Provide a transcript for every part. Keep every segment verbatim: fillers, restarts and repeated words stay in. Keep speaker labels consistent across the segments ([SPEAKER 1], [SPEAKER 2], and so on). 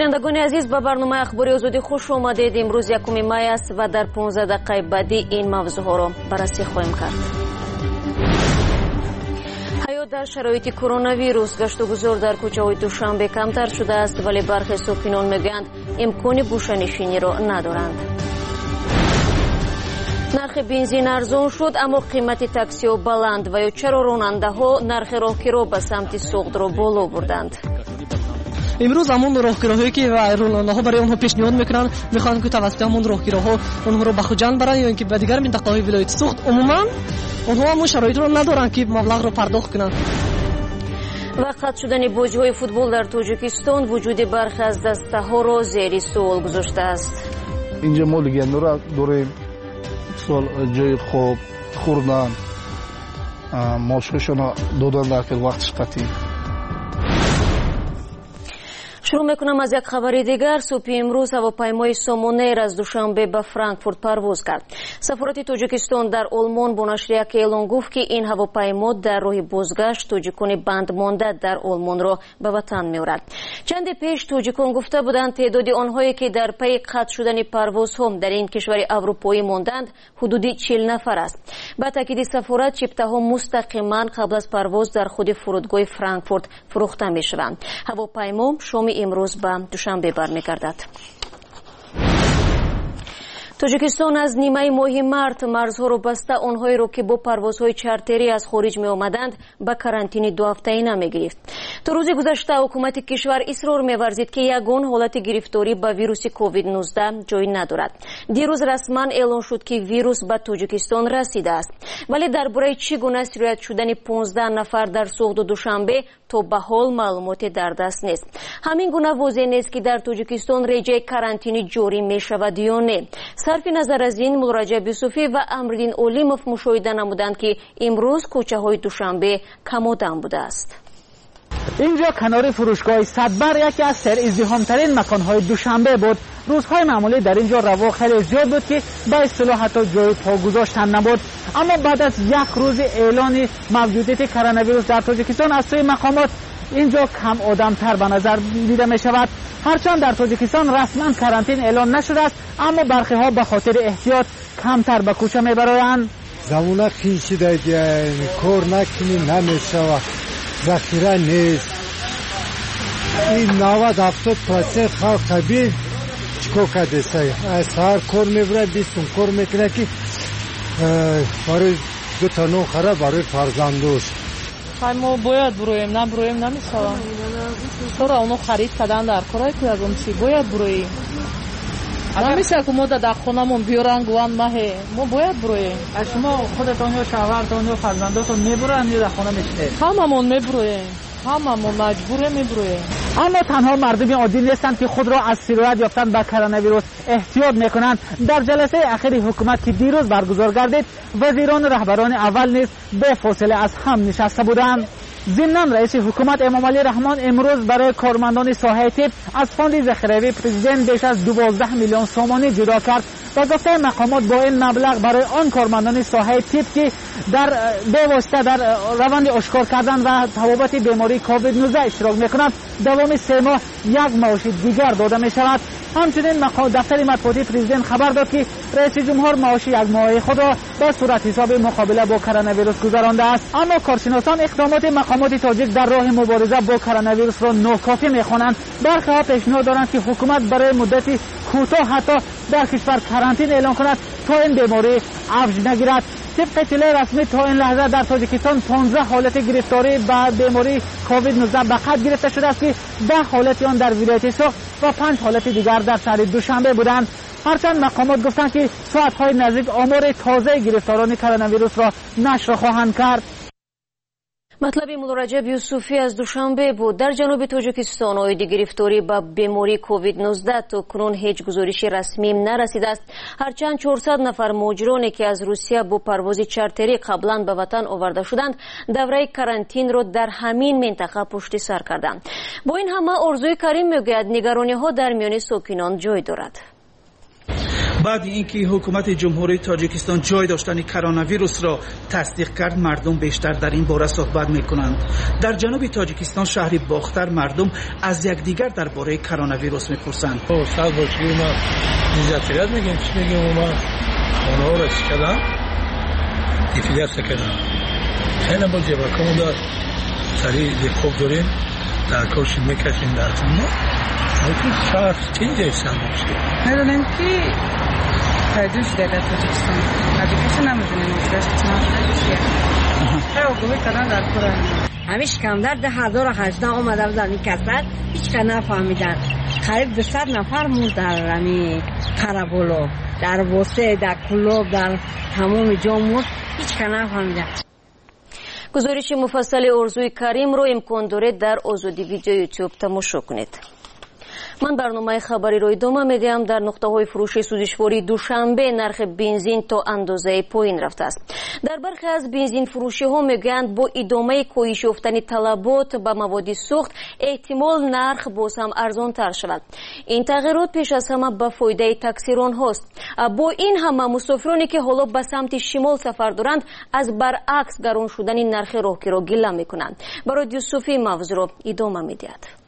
[SPEAKER 1] بینندگان عزیز به برنامه اخباری آزادی خوش آمدید. امروز یکم می است و در پانزده دقیقه بعدی این موضوع ها را بررسی خواهیم کرد. حیات در شرایط کرونا ویروس گشت و گذار در کوچه های دوشنبه کمتر شده است، ولی برخی ساکنان میگویند امکان گوشه‌نشینی را ندارند. نرخ بنزین ارزان شد اما قیمت تاکسی ها بلند و یا چرا راننده ها نرخ راهگیری را به سمت سوخت را بالا بردند؟
[SPEAKER 2] امروز همون راهگیراهایی که راننده ها برای آنها پیشنهاد میکنن میخوان که توسط همون راهگیراها اونها رو به خجل برن یا اینکه به دیگر منطقه های ولایت سوخت عموما اونها هم شرایط رو ندارن که مبلغ رو پرداخت کنن.
[SPEAKER 1] وقت شدن بازی های فوتبال در تاجیکستان وجود برخی از دسته ها را زیر سوال گذاشته است.
[SPEAKER 3] اینجا ما لگندو را داریم، سوال جای خوب خوردن ماشوشون دادن در وقتش قطعی.
[SPEAKER 1] شروع میکنم از یک خبر دیگر. صبح امروز هواپیمای سامونیر از دوشنبه به فرانکفورت پرواز کرد. سفارت تاجیکستان در آلمان با نشریه اعلام گفت که این هواپیما در راه بازگشت تاجیکان بند مانده در آلمان را به وطن می‌آورد. چند پیش تاجیکان گفته بودند تعداد آنهایی که در پی قطع شدن پروازها در این کشور اروپایی ماندند حدود چهل نفر است. با تاکید سفارت چپته‌ها مستقیما قبل از پرواز در خود فرودگاه فرانکفورت فروخته می‌شوند. هواپیما شام امروز به دوشنبه برمیگردد. تاجیکستان از نیمه ماه مارس مرزها را بسته آنهایی را که با پروازهای چارتری از خارج می آمدند به کرانتین دو هفته‌ای نمی‌گرفت. تا روز گذشته حکومت کشور اصرار می‌ورزید که یگان حالت گرفتاری به ویروس کووید نوزده جای ندارد. دیروز رسما اعلام شد که ویروس به تاجیکستان رسیده است، ولی درباره چگونه سرایت شدن پانزده نفر در سوخت دوشنبه تا به حال معلوماتی در دست نیست. همین گونه واضح نیست که در تاجیکستان رژه کرانتینی جاری می‌شود یا نه. صرف نظر از این ملرجب یوسفی و امرالدین اولیموف مشاهده نمودند که امروز کوچه های دوشنبه کم آدم بوده است.
[SPEAKER 4] اینجا کنار فروشگاه صدبر یکی از سر ازدحام‌ترین مکان‌های دوشنبه بود. روزهای معمولی در اینجا رواق خیلی زیاد بود که به اصطلاح حتی جای پا گذاشتن نبود، اما بعد از یک روز اعلان موجودیت کرونا ویروس در تاجیکستان از سوی مقامات اینجا کم آدم‌تر به نظر دیده می شود. هرچند در تاجیکستان رسما کرانتین اعلان نشده است، اما برخی ها به خاطر احتیاط کمتر به کوچه می برآیند.
[SPEAKER 5] زمانه خیشیده دیگه کار نکنی نمیشود، ذخیره نیست. این نود هفتاد درصد خلق طبیعی چیکار کرده سایی سهر کار میبره بیستون کار میکنه که برای دو تا نو خره برای فرزندوش.
[SPEAKER 2] ما باید برویم، نه برویم نمیشوم. چرا اونو خرید کردن در کارای کردم چی باید برویم. نمیشه که ما در خونمون بیارن گوان ماهی، ما باید برویم.
[SPEAKER 4] شما خودتون یا شوهرتون یا فرزنداتون میبرن یا در خونه میشته؟
[SPEAKER 2] هممون میبرویم، هممون مجبوره میبرویم.
[SPEAKER 4] اما تنها مردم عادی نیستند که خود را از سرایت یافتن به کرونا ویروس احتیاط میکنند. در جلسه اخیر حکومت که دیروز برگزار گردید، وزیران رهبران اول نیز به فاصله از هم نشسته بودند. ضمناً رئیس حکومت امام علی رحمان امروز برای کارمندان ساحه طب از فاند ذخیروی پرزیدنت بیش از دوازده میلیون سومانی جدا کرد و گفته مقامات با این مبلغ برای آن کارمندان ساحه طب که در به واسطه در روند اشکار کردن و تبابت بیماری کووید نوزده اشتراک میکنند دوام سه ماه یک معاش دیگر داده می شود. همچنین دفتر مطبوعاتی پرزیدنت خبر داد که رئیس جمهور معاش یک ماهه خود را به صورت حساب مقابله با کرونا ویروس گذرانده است. اما کارشناسان اقدامات مقامات تاجیک در راه مبارزه با کرونا ویروس را ناکافی می‌خوانند. برخی ها پیشنهاد دارند که حکومت برای مدتی کوتاه حتی در کشور کرانتین اعلان کند تا این بیماری افزایش نگیرد. طبق اطلاع رسمی تا این لحظه در تاجیکستان پانزده حالت گرفتاری به بیماری کووید نوزده به خط گرفته شده است که ده حالت آن در ولایت سوخت و پنج حالت دیگر در شهر دوشنبه بودند. هرچند مقامات گفتند که ساعت‌های نزدیک آمار تازه گرفتاران کرونا ویروس را نشر خواهند کرد.
[SPEAKER 1] مطلب ملرجب یوسفی از دوشنبه بود. در جنوب تاجیکستان عاید گرفتاری به بیماری کووید نوزده تا کنون هیچ گزارش رسمی نرسیده است. هرچند چهارصد نفر مهاجرانی که از روسیه با پرواز چارتری قبلا به وطن آورده شدند دوره کرانتین را در همین منطقه پشت سر کردند. با این همه آرزوی کریم میگوید نگرانی ها در میان ساکنان جای دارد.
[SPEAKER 6] بعد اینکه حکومت جمهوری تاجیکستان جای داشتن کرونا ویروس را تصدیق کرد، مردم بیشتر در این باره صحبت میکنند. در جنوب تاجیکستان شهر باختر مردم از یکدیگر درباره کرونا ویروس میپرسند.
[SPEAKER 7] استاد باشی ما دیزاتریات میگیم چی میگیم ما اونها رو کردن دیفیلیت کردن خیلی با جبر کمودار سریع خوب داریم در کوشش میکشیم در زمان لیکن شهر چیزی ایستان باشی
[SPEAKER 8] میدونیم که تایدون شده در تاجیکستان تاجیکستان نمیدونیم مجرش چنان چیه خیلی گوهی کردن در کره
[SPEAKER 9] همیش کم در ده هزار و هجده آمده بودن این کسر هیچ که نفهمیدن قریب دوصد نفر موند در رمی قربولو در بوسه در کلوب در تمام جامعه هیچ که نفهمیدن.
[SPEAKER 1] گزارش مفصل ارزوی کریم رو امکان داره در آزادی ویدیو یوتیوب تماشا کنید. من برنامه خبری رو ادامه میدم. در نقطه های فروش سوزشواری دوشنبه نرخ بنزین تا اندازه پایین رفته است. در برخی از بنزین فروشی ها میگویند با ادامه کاهش یافتن طلبات به مواد سوخت احتمال نرخ باز هم ارزان تر شود. این تغییرات پیش از همه به فایده تاکسیران هاست. با این همه مسافرانی که حالا به سمت شمال سفر دارند از برعکس گران شدن نرخ راهگیری را گله میکنند. برای یوسفی موضوع را ادامه میدهد.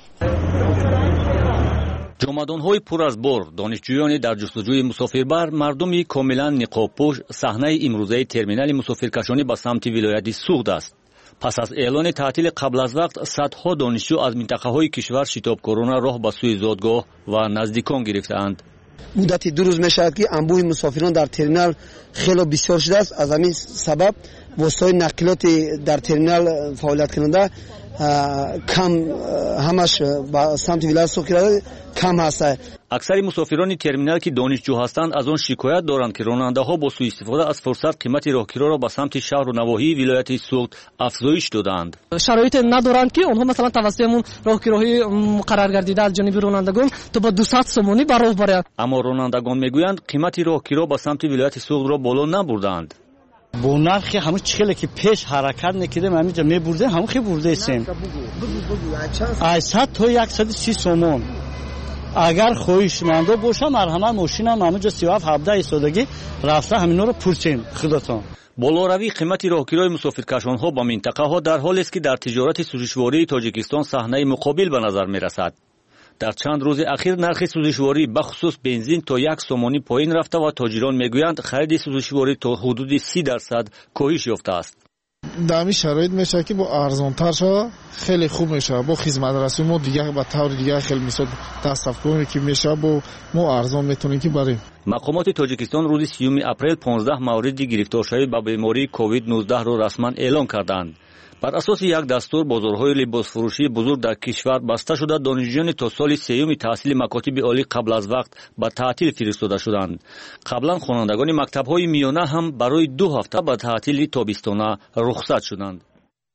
[SPEAKER 10] جمادان‌های پر از بار، دانشجویان در جستجوی مسافربر، مردمی کاملا نقاب‌پوش صحنه امروزه ترمینال مسافرکشانی به سمت ولایت سوخت است. پس از اعلان تعطیل قبل از وقت، صدها دانشجو از منطقه‌های کشور شتابکارانه راه به سوی زادگاه و نزدیکان گرفتند.
[SPEAKER 11] مدتی دو روز می‌شود که انبوه مسافران در ترمینال خیلی بسیار شده است. از همین سبب وسایل نقلیات در ترمینال فعالیت کننده کم همش با سمت ولایت سوخت کم هست.
[SPEAKER 10] اکثر مسافران ترمینال که دانشجو هستند از آن شکایت دارند که راننده‌ها با سوء استفاده از فرصت قیمت راهگیری را به سمت شهر و نواحی ولایت سوخت افزایش دادند.
[SPEAKER 2] شرایط ندارند که آنها مثلا توسط راهگیری مقرر گردیده از جانب رانندگان تا با دویست سومانی به راه برند.
[SPEAKER 10] اما رانندگان میگویند قیمت راهگیری به سمت ولایت سوخت را بالا نبردند.
[SPEAKER 12] با نرخ همون چخلی که پیش حرکت نکردیم همینجا میبرده همون خیلی برده ایستیم صد تا صد و سی سومون. اگر خواهشمندا باشه مرحمت ماشینم همونجا سی و هفت هفده ایستادگی رفته همینا رو پرچیم خداتان.
[SPEAKER 10] بالاروی قیمت راهگیری مسافرکشان‌ها با منطقه‌ها در حالی است که در تجارت سوزشواری تاجیکستان صحنه مقابل به نظر می‌رسد. در چند روز اخیر نرخ سوزشواری به خصوص بنزین تا یک سومانی پایین رفته و تاجران میگویند خرید سوزشواری تا حدود سی درصد کاهش یافته است.
[SPEAKER 3] در این شرایط میشه که با ارزان تر شود خیلی خوب میشه. با خدمت رسانی ما دیگه به طور دیگه خیلی میشه تصرف کنیم که میشه با ما ارزان میتونیم که بریم.
[SPEAKER 10] مقامات تاجیکستان روز سیوم اپریل پانزده مورد گرفتار شدن به بیماری کووید نوزده را رسما اعلان کردند. بر اساس یک دستور بازارهای لباس فروشی بزرگ در کشور بسته شده. دانشجویان تا سال سیوم تحصیل مکاتب عالی قبل از وقت به تعطیل فرستاده شدند. قبلا خوانندگان مکتب‌های میانه هم برای دو هفته به تعطیل تابستانه رخصت شدند.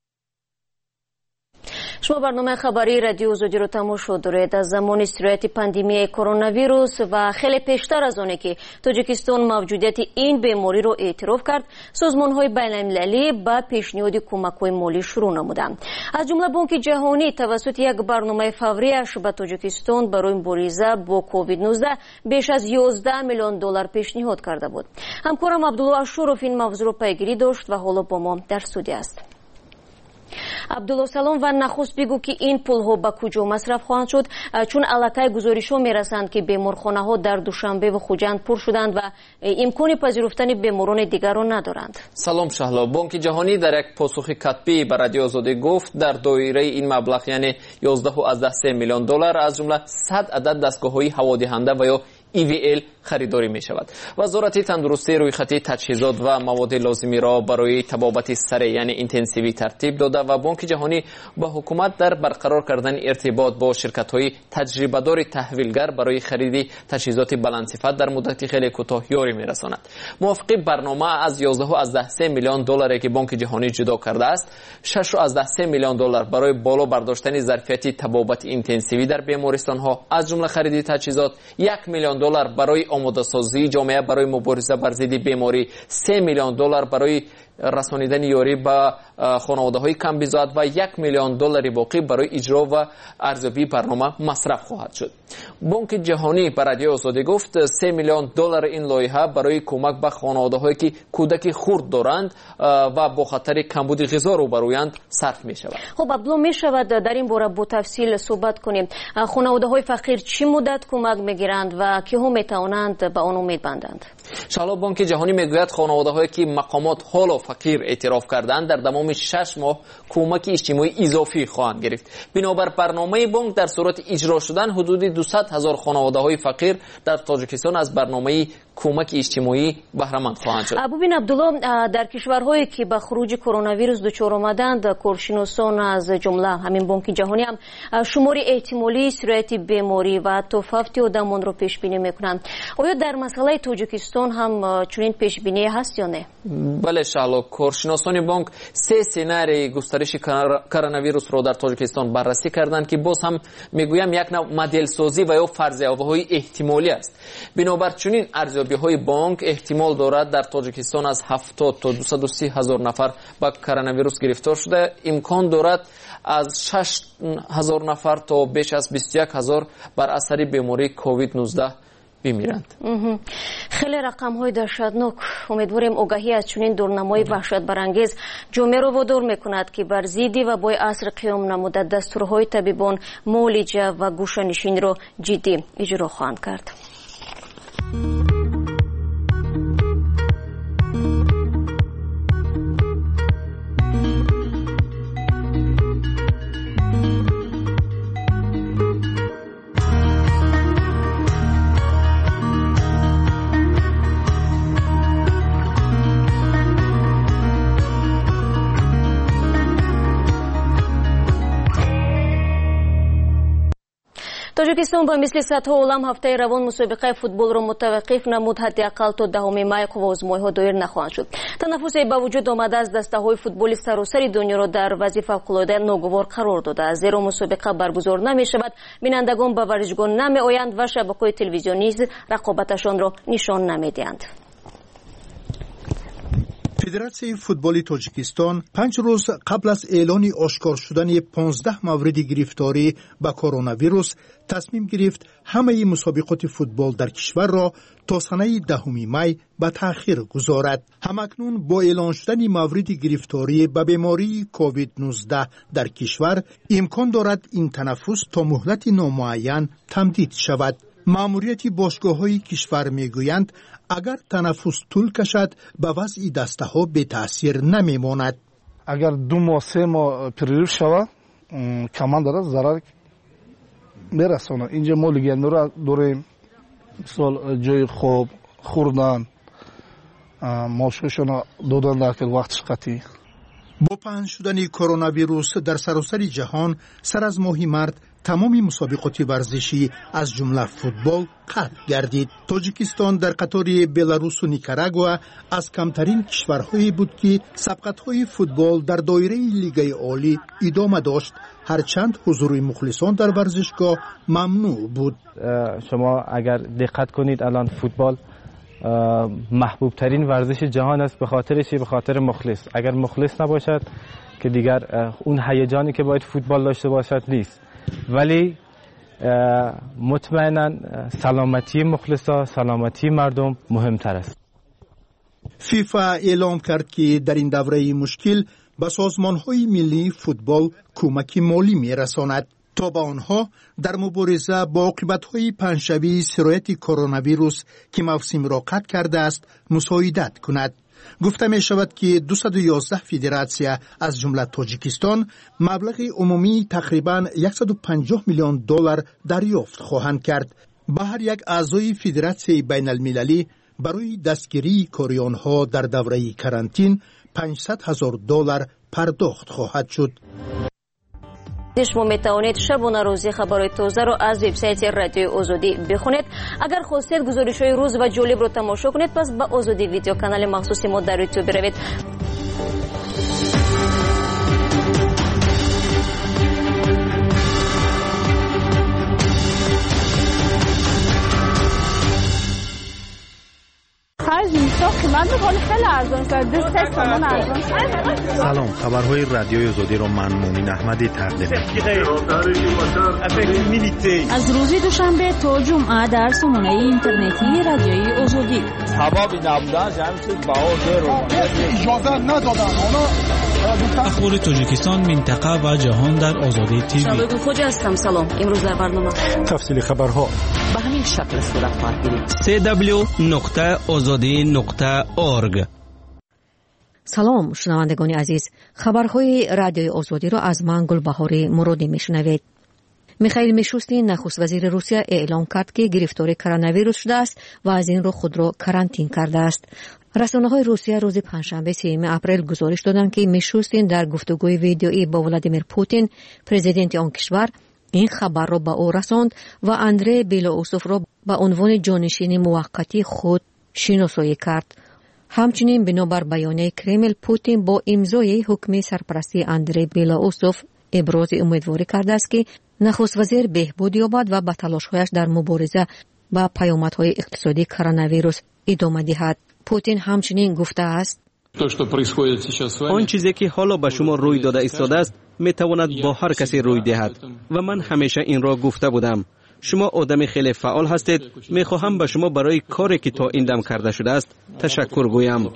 [SPEAKER 1] شما برنامه خبری رادیو آزادی رو تماشا دارید. از زمان استرایت پاندمی کرونا ویروس و خیلی پیشتر از آنه که تاجیکستان موجودیت این بیماری رو اعتراف کرد، سازمان‌های بین‌المللی با پیشنهاد کمک‌های مالی شروع نمودند. از جمله بانک جهانی توسط یک برنامه فوریش به تاجیکستان برای مبارزه با کووید نوزده بیش از یازده میلیون دلار پیشنهاد کرده بود. همکارم عبدالله اشورف این موضوع رو پیگیری داشت و حالا با ما در استودیو است. عبدالله سلام و نخست بگو که این پول‌ها به کجا مصرف خواهند شد، چون الکی گزارش‌ها می‌رسند که بیمارخانه‌ها در دوشنبه و خوجند پر شدند و امکان پذیرفتن بیماران دیگر را ندارند.
[SPEAKER 13] سلام شهلا. بانک جهانی در یک پاسخ کتبی به رادیو آزادی گفت در دایره این مبلغ یعنی یازده و از سه میلیون دلار از جمله صد عدد دستگاه‌های هوادهنده و یا ای وی ال خریداری می شود. وزارت تندرستی روی خط تجهیزات و مواد لازمی را برای طبابت سریع یعنی اینتنسیوی ترتیب داده و بانک جهانی با حکومت در برقرار کردن ارتباط با شرکت‌های تجربه دار تحویلگر برای خرید تجهیزات بلندصفت در مدت خیلی کوتاه یاری می‌رساند. موافق برنامه از یازده و از سه میلیون دلاری که بانک جهانی جدا کرده است، شش و از سه میلیون دلار برای بالا برداشتن ظرفیت طبابت اینتنسیوی در بیمارستان‌ها از جمله خرید تجهیزات، یک میلیون دلار برای آماده سازی جامعه برای مبارزه بر ضد بیماری، سه میلیون دلار برای رسانیدن یاری به خانواده‌های کم بزاعت و یک میلیون دلار باقی برای اجرا و ارزیابی برنامه مصرف خواهد شد. بانک جهانی به رادیو آزادی گفت سه میلیون دلار این لایحه برای کمک به خانواده‌هایی که کودک خرد دارند و با خطر کمبود غذا روبرویند صرف می شود.
[SPEAKER 1] خب عبدالله می شود در این باره با تفصیل صحبت کنیم. خانواده‌های فقیر چی مدت کمک میگیرند و که هم می توانند به آن امید بندند؟
[SPEAKER 13] شالا بانک جهانی میگوید خانواده‌هایی که مقامات حالا فقیر اعتراف کردند در تمام شش ماه کمک اجتماعی اضافی خواهند گرفت. بنابر برنامه بانک در صورت اجرا شدن حدود دویست هزار خانواده‌های فقیر در تاجیکستان از برنامه کمک اجتماعی بهره مند خواهند شد.
[SPEAKER 1] ابوبین عبدالله، در کشورهایی که به خروج کرونا ویروس دچار آمدند کارشناسان از جمله همین بانک جهانی هم شمار احتمالی سرایت بیماری و حتی فوت آدمان را پیش بینی میکنند. آیا در مسئله تاجیکستان هم چنین پیش بینی هست یا نه؟
[SPEAKER 13] بله شالا، کارشناسان بانک سه سناریوی گسترش کرونا ویروس را در تاجیکستان بررسی کردند که باز هم میگویم یک نوع مدل سازی و یا فرضیه‌های احتمالی است. بنابر چنین ارزیابی‌های بانک احتمال دارد در تاجیکستان از هفتاد تا دویست و سی هزار نفر با کرونا ویروس گرفتار شده، امکان دارد از شش هزار نفر تا بیش از بیست و یک هزار بر اثر بیماری کووید نوزده بمیرند.
[SPEAKER 1] خیلی رقم های دهشتناک. امیدواریم آگاهی از چنین دورنمای وحشت برانگیز جامعه را وادار میکند که بر ضد وبای عصر قیام نموده دستورهای طبیبان معالجه و گوشه‌نشینی را جدی اجرا خواهند کرد. тоҷикистон ба мисли сатҳо олам ҳафтаи равон мусобиқаи футболро мутаваққиф намуд. ҳаддиақал то даҳуми май қуввозмоиҳо доир нахоҳанд шуд. танаффусе ба вуҷуд омада аз дастаҳои футболи саросари дунёро дар вазъи фавқулода ногувор қарор додааст. зеро мусобиқа баргузор намешавад, бинандагон ба варзишгоҳ намеоянд ва шабакаҳои телевизионӣ низ рақобаташонро нишон намедиҳанд.
[SPEAKER 14] فدراسیای فوتبال تاجیکستان پنج روز قبل از اعلان آشکار شدن پانزده مورد گرفتاری با کرونا ویروس تصمیم گرفت همه مسابقات فوتبال در کشور را تا سنه دهم می به تأخیر گذارد. همکنون با اعلان شدن مورد گرفتاری به بیماری کووید نوزده در کشور امکان دارد این تنفس تا مهلت نامعین تمدید شود. ماموریت باشگاه‌های کشور میگویند اگر تنفس طول کشد به وضع دسته ها به تاثیر نمیماند.
[SPEAKER 3] اگر دو ماه سه ماه پریروف شود کمان دارد ضرر میرساند. اینجا ما لگندو را داریم، مثال جای خواب خوردن ماشوشان دادن در که وقتش قطعی.
[SPEAKER 14] با پنج شدن کرونا ویروس در سراسر جهان سر از ماه مارس تمامی مسابقات ورزشی از جمله فوتبال قطع گردید. تاجیکستان در قطار بلاروس و نیکاراگوآ از کمترین کشورهایی بود که سبقت‌های فوتبال در دایره لیگ عالی ادامه داشت، هرچند حضور مخلصان در ورزشگاه ممنوع بود.
[SPEAKER 15] شما اگر دقت کنید الان فوتبال محبوب ترین ورزش جهان است. به خاطر چی؟ به خاطر مخلص. اگر مخلص نباشد که دیگر اون هیجانی که باید فوتبال داشته باشد نیست. ولی مطمئنا سلامتی مخلصا، سلامتی مردم مهمتر است.
[SPEAKER 14] فیفا اعلام کرد که در این دوره مشکل به سازمان‌های ملی فوتبال کمک مالی می‌رساند تا به آنها در مبارزه با عاقبت‌های پنجشنبه سرایت کرونا ویروس که موسم را قطع کرده است مساعدت کند. گفته می شود که دویست و یازده فدراسیا از جمله تاجیکستان مبلغ عمومی تقریباً صد و پنجاه میلیون دلار دریافت خواهند کرد. به هر یک اعضای فدراسیای بین المللی برای دستگیری کاریانها در دوره کرانتین پانصد هزار دلار پرداخت خواهد شد.
[SPEAKER 1] شما میتوانید شبانه روزی خبرهای تازه را از وبسایت رادیو آزادی بخونید. اگر خواستید گزارش‌های روز و جالب را تماشا کنید پس به آزادی ویدیو کانال مخصوص ما در یوتیوب بروید.
[SPEAKER 16] خرج میشه من میخوام خیلی ارزان شد دو سه تومن ارزان شد.
[SPEAKER 17] سلام، خبرهای رادیوی آزادی رو من مومین احمدی تقدیم می‌کنم.
[SPEAKER 18] از روز دوشنبه تا جمعه در سامانه اینترنتی رادیوی آزادی.
[SPEAKER 19] هوا بی نبودن جمع چیز باور رو اجازه ندادن.
[SPEAKER 20] اخبار تاجیکستان، منطقه و جهان در آزادی تیوی.
[SPEAKER 1] شبکه خوج هستم. سلام. امروز در برنامه
[SPEAKER 17] تفصیل خبرها
[SPEAKER 18] به همین شکل صورت خواهد گرفت.
[SPEAKER 20] سی دبلیو نقطه آزادی نقطه اورگ.
[SPEAKER 21] سلام شنوندگان عزیز، خبرهای رادیوی آزادی را از من گلبهاری مرادی میشنوید. میخائیل میشوستین نخست وزیر روسیه اعلام کرد که گرفتار کرونا ویروس شده است و از این رو خود را کرانتین کرده است. رسانه‌های روسیه روز پنجشنبه سیوم اپریل گزارش دادند که میشوستین در گفتگوی ویدیویی با ولادیمیر پوتین پرزیدنت آن کشور این خبر را به او رساند و اندری بیلاوسوف را به عنوان جانشین موقتی خود شناسایی کرد. همچنین بنابر بیانیه کرمل، پوتین با امضای حکم سرپرستی اندری بیلاوسوف ابراز امیدواری کرده است که نخست وزیر بهبود یابد و به تلاش‌هایش در مبارزه با پیامدهای اقتصادی کرونا ویروس ادامه دهد. پوتین همچنین گفته است
[SPEAKER 22] آن چیزی که حالا به شما روی داده ایستاده است میتواند با هر کسی روی دهد و من همیشه این را گفته بودم. شما آدم خیلی فعال هستید. میخواهم به شما برای کاری که تا این دم کرده شده است تشکر گویم.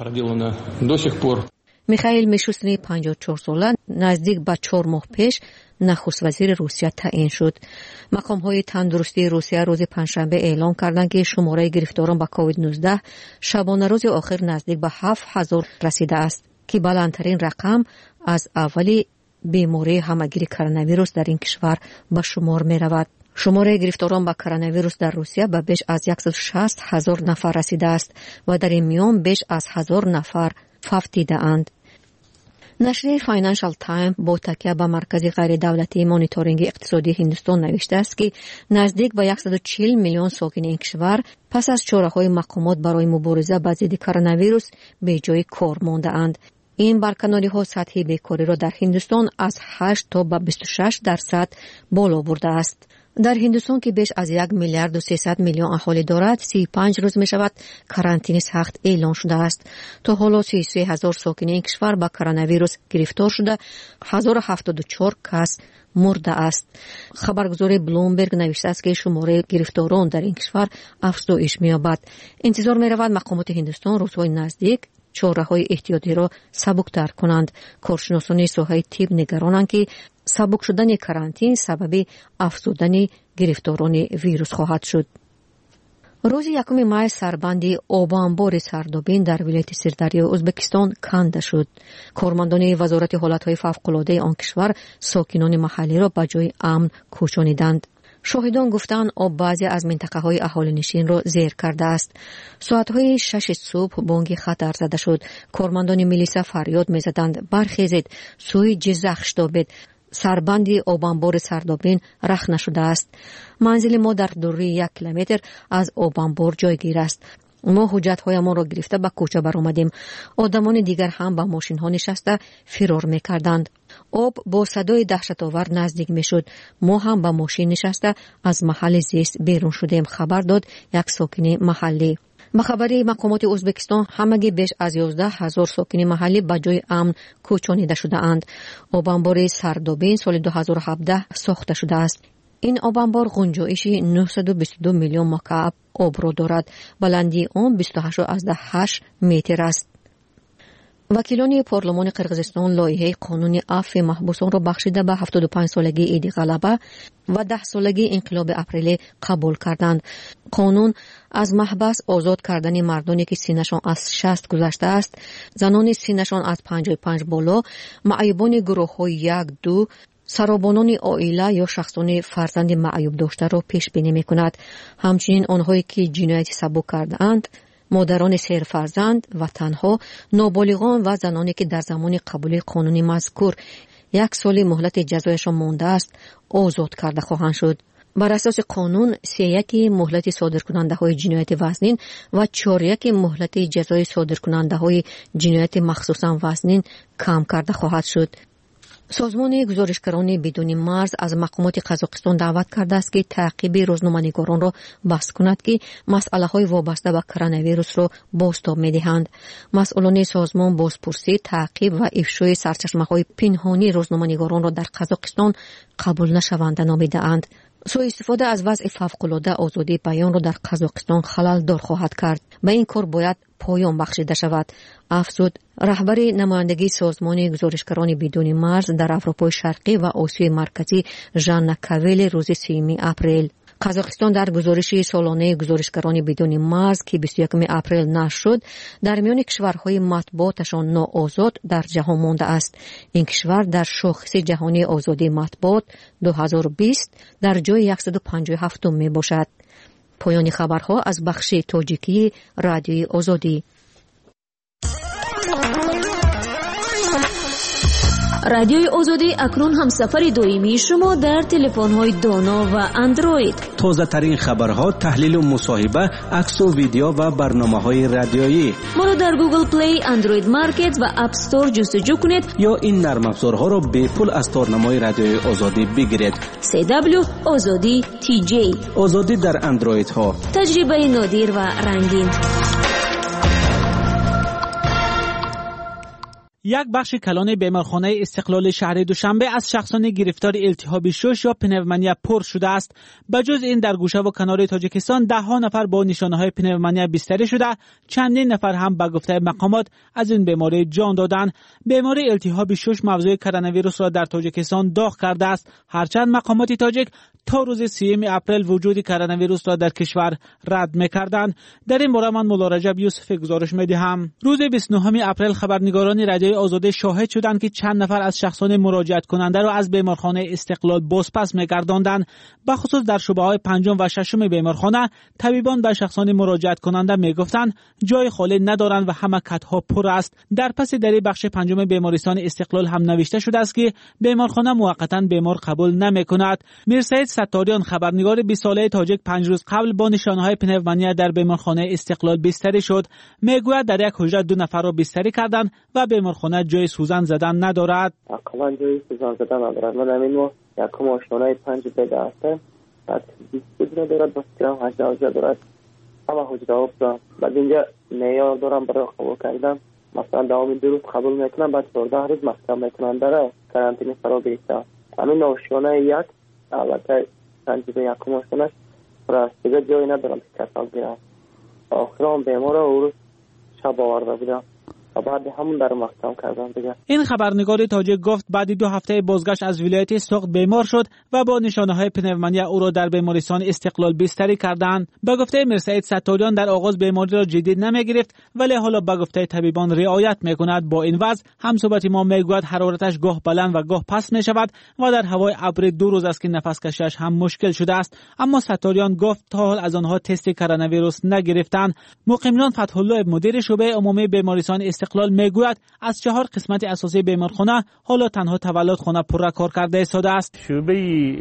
[SPEAKER 21] میخائیل میشوستین پنجاه و چهار ساله نزدیک به چهار ماه پیش نخست وزیر روسیه تعیین شد. مقام‌های تندرستی روسیه روز پنجشنبه اعلام کردند که شماره گرفتاران به کووید نوزده شبانه روز آخر نزدیک به هفت هزار رسیده است که بلندترین رقم از اولی بیماری همگیر کرونا ویروس در این کشور به شمار می رود. شماره گرفتاران به کرونا ویروس در روسیه به بیش از صد و شصت هزار نفر رسیده است و در این میان بیش از هزار نفر فوت دیده اند. نشریه فاینانشال تایم با تکیه به مرکز غیر دولتی مانیتورینگ اقتصادی هندوستان نوشته است که نزدیک به صد و چهل میلیون ساکن این کشور پس از چاره‌های مقامات برای مبارزه با ضد کرونا ویروس به جای کار مانده اند. این برکناری‌ها سطح بیکاری را در هندوستان از هشت تا به بیست و شش درصد بالا برده است. در هندوستان که بیش از یک میلیارد و سیصد میلیون اهالی دارد، سی و پنج روز می شود کرانتین سخت اعلان شده است. تا حالا سی و سه هزار ساکن این کشور با کرونا ویروس گرفتار شده، هزار و هفتاد و چهار کس مرده است. خبرگزاری بلومبرگ نوشته است که شماره گرفتاران در این کشور افزایش می‌یابد. انتظار می‌رود مقامات هندوستان روزهای نزدیک چاره‌های احتیاطی را سبک‌تر کنند. کارشناسان ساحه طب نگرانند که سبک شدن کرانتین سبب افزودن گرفتاران ویروس خواهد شد. روز یکم مای سربندی آب انبار سردابین در ولایت سردریای ازبکستان کنده شد. کارمندان وزارت حالتهای فوق‌العاده آن کشور ساکنان محلی را به جای امن کوچانیدند. شاهدان گفتند آب بعضی از منطقه‌های اهالی نشین را زیر کرده است. ساعت‌های شش صبح بانگ خطر زده شد. کارمندان میلیسا فریاد می‌زدند برخیزید، سوی جزخ شتابید. سربندی آب انبار سردابین رخ نشده است. منزل ما در دوری یک کیلومتر از آب انبار جایگیر است. ما حجت‌هایمان را گرفته به کوچه برآمدیم. آدمان دیگر هم به ماشین‌ها نشسته فرار می‌کردند. آب با صدای دهشت‌آور نزدیک می‌شد. ما هم به ماشین نشسته از محل زیست بیرون شدیم، خبر داد یک ساکن محلی. به خبر مقامات ازبکستان همگی بیش از یازده هزار ساکن محلی به جای امن کوچانیده شده اند. آب انبار سردابین سال دو هزار و هفده ساخته شده است. این آب انبار گنجایش نهصد و بیست و دو میلیون مکعب آب را دارد. بلندی آن بیست و هشت ممیز هشت متر است. وکیلان پارلمان قرقیزستان لایحه قانون عفو محبوسان را بخشیده به هفتاد و پنج سالگی عید غلبه و ده سالگی انقلاب اپریل قبول کردند. قانون از محبس آزاد کردن مردانی که سینشان از شصت گذشته است، زنان سینشان از پنجاه و پنج بالا، معیوبان گروه‌های یک دو، سرابانان عائله یا شخصان فرزند معیوب داشته را پیش بینی می‌کند. همچنین آنهایی که جنایت سبک کرده‌اند، مادران سیر فرزند و تنها، نابالغان و زنانی که در زمان قبول قانونی مذکور یک سال مهلت جزایشان مانده است آزاد کرده خواهند شد. بر اساس قانون سی یک مهلت صادر کننده های جنایت وزنین و چهار یک مهلت جزای صادر کننده های جنایت مخصوصا وزنین کم کرده خواهد شد. سازمان گزارشگران بدون مرز از مقامات قزاقستان دعوت کرده است که تعقیب روزنامه‌نگاران را بحث کند که مسئله‌های وابسته به کرونا ویروس را بازتاب می‌دهند. مسئولان سازمان بازپرسی، تعقیب و افشای سرچشمه‌های پنهانی روزنامه‌نگاران را در قزاقستان قبول نشونده نامیده‌اند. سوء استفاده از وضع فوق‌العاده آزادی بیان را در قزاقستان خلل دار خواهد کرد. به این کار باید پایان بخشیده شود. افزود رهبر نمایندگی سازمان گزارشگران بدون مرز در اروپای شرقی و آسیای مرکزی ژان کویل روز سیوم اپریل. قزاقستان در گزارش سالانه گزارشگران بدون مرز که بیست و یکم اپریل نشر شد در میان کشورهای مطبوعاتشان ناآزاد در جهان مانده است. این کشور در شاخص جهانی آزادی مطبوعات دو هزار و بیست در جای صد و پنجاه و هفت می باشد. پایان خبرها از بخش تاجیکی رادیوی آزادی.
[SPEAKER 1] رادیوی آزادی اکنون هم سفر دائمی شما در تلفن‌های دانا و اندروید.
[SPEAKER 22] تازه ترین خبرها، تحلیل و مصاحبه، عکس و ویدیو و برنامه‌های رادیویی.
[SPEAKER 1] ما را در گوگل پلی، اندروید مارکت و اپ استور جستجو کنید
[SPEAKER 22] یا این نرم افزارها را به پول از تارنمای رادیوی آزادی بگیرید.
[SPEAKER 1] سی دبلیو آزادی تی جی.
[SPEAKER 22] آزادی در اندروید ها.
[SPEAKER 1] تجربه نادر و رنگین.
[SPEAKER 6] یک بخش کلان بیمارخانه استقلال شهر دوشنبه از شخصان گرفتار التهاب شش یا پنومونیا پر شده است. بجز این در گوشه و کنار تاجیکستان ده ها نفر با نشانه‌های پنومونیا بستری شده، چندین نفر هم به گفته مقامات از این بیماری جان دادند. بیماری التهاب شش موضوع کرونا ویروس را در تاجیکستان داغ کرده است، هرچند مقامات تاجیک تا روز سیوم اپریل وجود کرونا ویروس را در کشور رد می‌کردند. در این باره من مولا رجب یوسف گزارش می‌دهم. روز بیست و نه اپریل خبرنگاران رادیوی آزادی شاهد شدند که چند نفر از شخصان مراجعت کننده را از بیمارخانه استقلال بازپس می‌گرداندند. به خصوص در شعبه‌های پنجم و ششم بیمارخانه طبیبان به شخصان مراجعت کننده می‌گفتند جای خالی ندارند و همه کت‌ها پر است. در پس در بخش پنجم بیمارستان استقلال هم نوشته شده است که بیمارخانه موقتا بیمار قبول نمی‌کند. میرسید ستاریان خبرنگار بیست ساله تاجیک پنج روز قبل با نشانه‌های پنومونیا در بیمارخانه استقلال بستری شد. میگوید در یک حجره دو نفر را بستری کردند و بیمارخانه جای سوزن زدن ندارد.
[SPEAKER 4] اصلا جای سوزن زدن ندارد. من همین ما یک ماشینای پنج بده است. بعد بیست حجره دارد، با سیاه هجده حجره دارد. همه حجره افتاد. بعد اینجا معیار دارم برای قبول کردم. مثلا دوام دو روز قبول میکنم، بعد چهارده روز محکم میکنن در کرانتین فرا بیسته. همین ماشینای یک البته سنجیده یک ماشینش راست دیگه جایی ندارم که کسال گیرم. آخران بیمار او روز شب آورده بودم و بعد همون در محکم کردم دیگه.
[SPEAKER 6] این خبرنگار تاجیک گفت بعد دو هفته بازگشت از ولایت سوخت بیمار شد و با نشانه‌های پنومونیا او را در بیمارستان استقلال بستری کردند. به گفته میرسید ستاریان در آغاز بیماری را جدی نمیگرفت، ولی حالا به گفته طبیبان رعایت میکند. با این وضع همصحبت ما میگوید حرارتش گاه بلند و گاه پست میشود و در هوای ابر دو روز است که نفس کشیش هم مشکل شده است. اما ستاریان گفت تا حال از آنها تست کرونا ویروس نگرفتند. مقیمیان فتح الله مدیر شعبه عمومی بیمارستان استقلال میگوید از چهار قسمت اساسی بیمارخانه حالا تنها تولدخانه پر کار کرده ایستاده است.
[SPEAKER 5] شعبه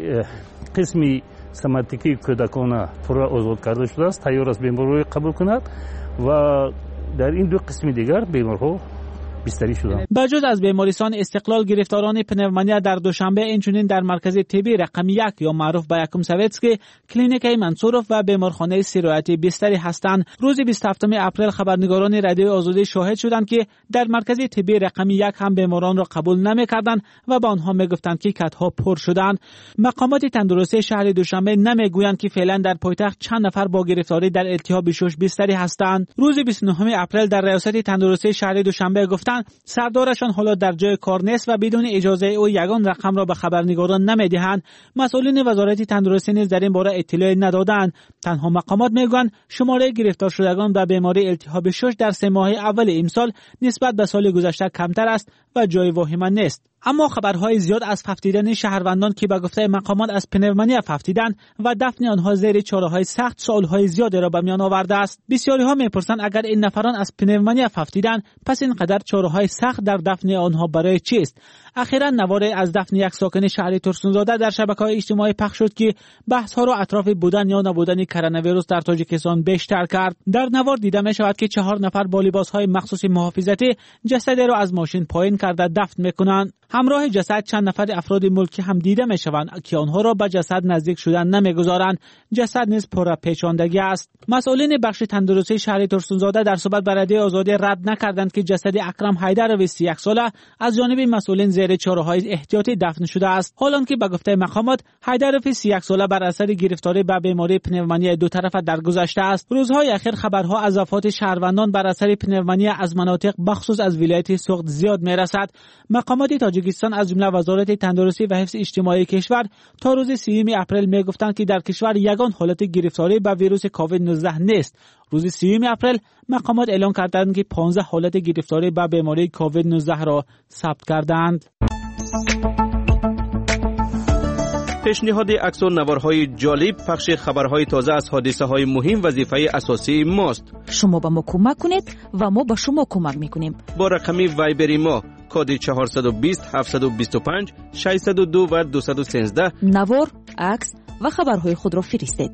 [SPEAKER 5] قسمی سماتیکی کودکانه پر آزاد کرده شده است، تیار است بیمارو قبول کند و در این دو قسم دیگر بیمارها بستری شدند.
[SPEAKER 6] بجز از بیمارستان استقلال گرفتاران پنومونیا در دوشنبه اینچنین در مرکز طبی رقم یک یا معروف به یکم سویتسکی، کلینیک منصورف و بیمارخانه سرایتی بستری هستند. روز بیست و هفتم اپریل خبرنگاران رادیو آزادی شاهد شدند که در مرکز طبی رقم یک هم بیماران را قبول نمی‌کردند و به آنها میگفتند که کت‌ها پر شدند. مقامات تندرستی شهر دوشنبه نمیگویند که فعلا در پایتخت چند نفر با گرفتاری در التهاب شش بستری هستند. روز بیست و نه اپریل در ریاست تندرستی شهر دوشنبه گفتند سردارشان حالا در جای کار نیست و بدون اجازه او یگان رقم را به خبرنگاران نمیدهند. مسئولین وزارت تندرستی نیز در این باره اطلاعی ندادند. تنها مقامات میگویند شماره گرفتار شدگان به بیماری التهاب شش در سه ماه اول امسال نسبت به سال گذشته کمتر است و جای واهمه نیست. اما خبرهای زیاد از ففتیدن شهروندان که به گفته مقامات از پنومونیا ففتیدند و دفن آنها زیر چاره‌های سخت سوالهای زیادی را به میان آورده است. بسیاری ها میپرسند اگر این نفران از پنومونیا ففتیدند پس اینقدر چاره‌های سخت در دفن آنها برای چیست؟ اخیراً نواری از دفن یک ساکن شهر ترسونزاده در شبکه‌های اجتماعی پخش شد که بحث‌ها را اطراف بودن یا نبودن کرونا ویروس در تاجیکستان بیشتر کرد. در نوار دیده می‌شود که چهار نفر با لباس‌های مخصوص محافظتی جسدی را از ماشین پایین کرده دفن می‌کنند.
[SPEAKER 7] همراه جسد چند نفر افراد ملکی هم دیده می شوند که آنها را به جسد نزدیک شدن نمیگذارند. جسد نیز پر پیچاندگی است. مسئولین بخش تندرستی شهر ترسونزاده در صحبت با رادیو آزادی رد نکردند که جسد اکرم حیدروی سی و یک ساله از جانب مسئولین زیر چاره‌های احتیاطی دفن شده است. حالانکه به گفته مقامات حیدروی سی و یک ساله بر اثر گرفتاری به بیماری پنومونیا دو طرفه درگذشته است. روزهای اخیر خبرها از وفات شهروندان بر اثر پنومونیا از مناطق بخصوص از ولایت سوخت زیاد میرسد. مقامات تاجیکستان از جمله وزارت تندرستی و حفظ اجتماعی کشور تا روز سیوم اپریل میگفتند که در کشور یگان حالت گرفتاری به ویروس کووید نوزده نیست. روز سیوم اپریل مقامات اعلام کردند که پانزده حالت گرفتاری به بیماری کووید نوزده را ثبت کردند.
[SPEAKER 22] پیشنهاد عکس و نوارهای جالب، پخش خبرهای تازه از حادثه های مهم وظیفه اساسی ماست.
[SPEAKER 18] شما به ما کمک کنید و ما به شما کمک میکنیم.
[SPEAKER 22] با رقم وایبری ما کد چهارصد و بیست هفتصد و بیست و پنج ششصد و دو و دویست و سیزده
[SPEAKER 18] نوار، عکس و خبرهای خود را فرستید.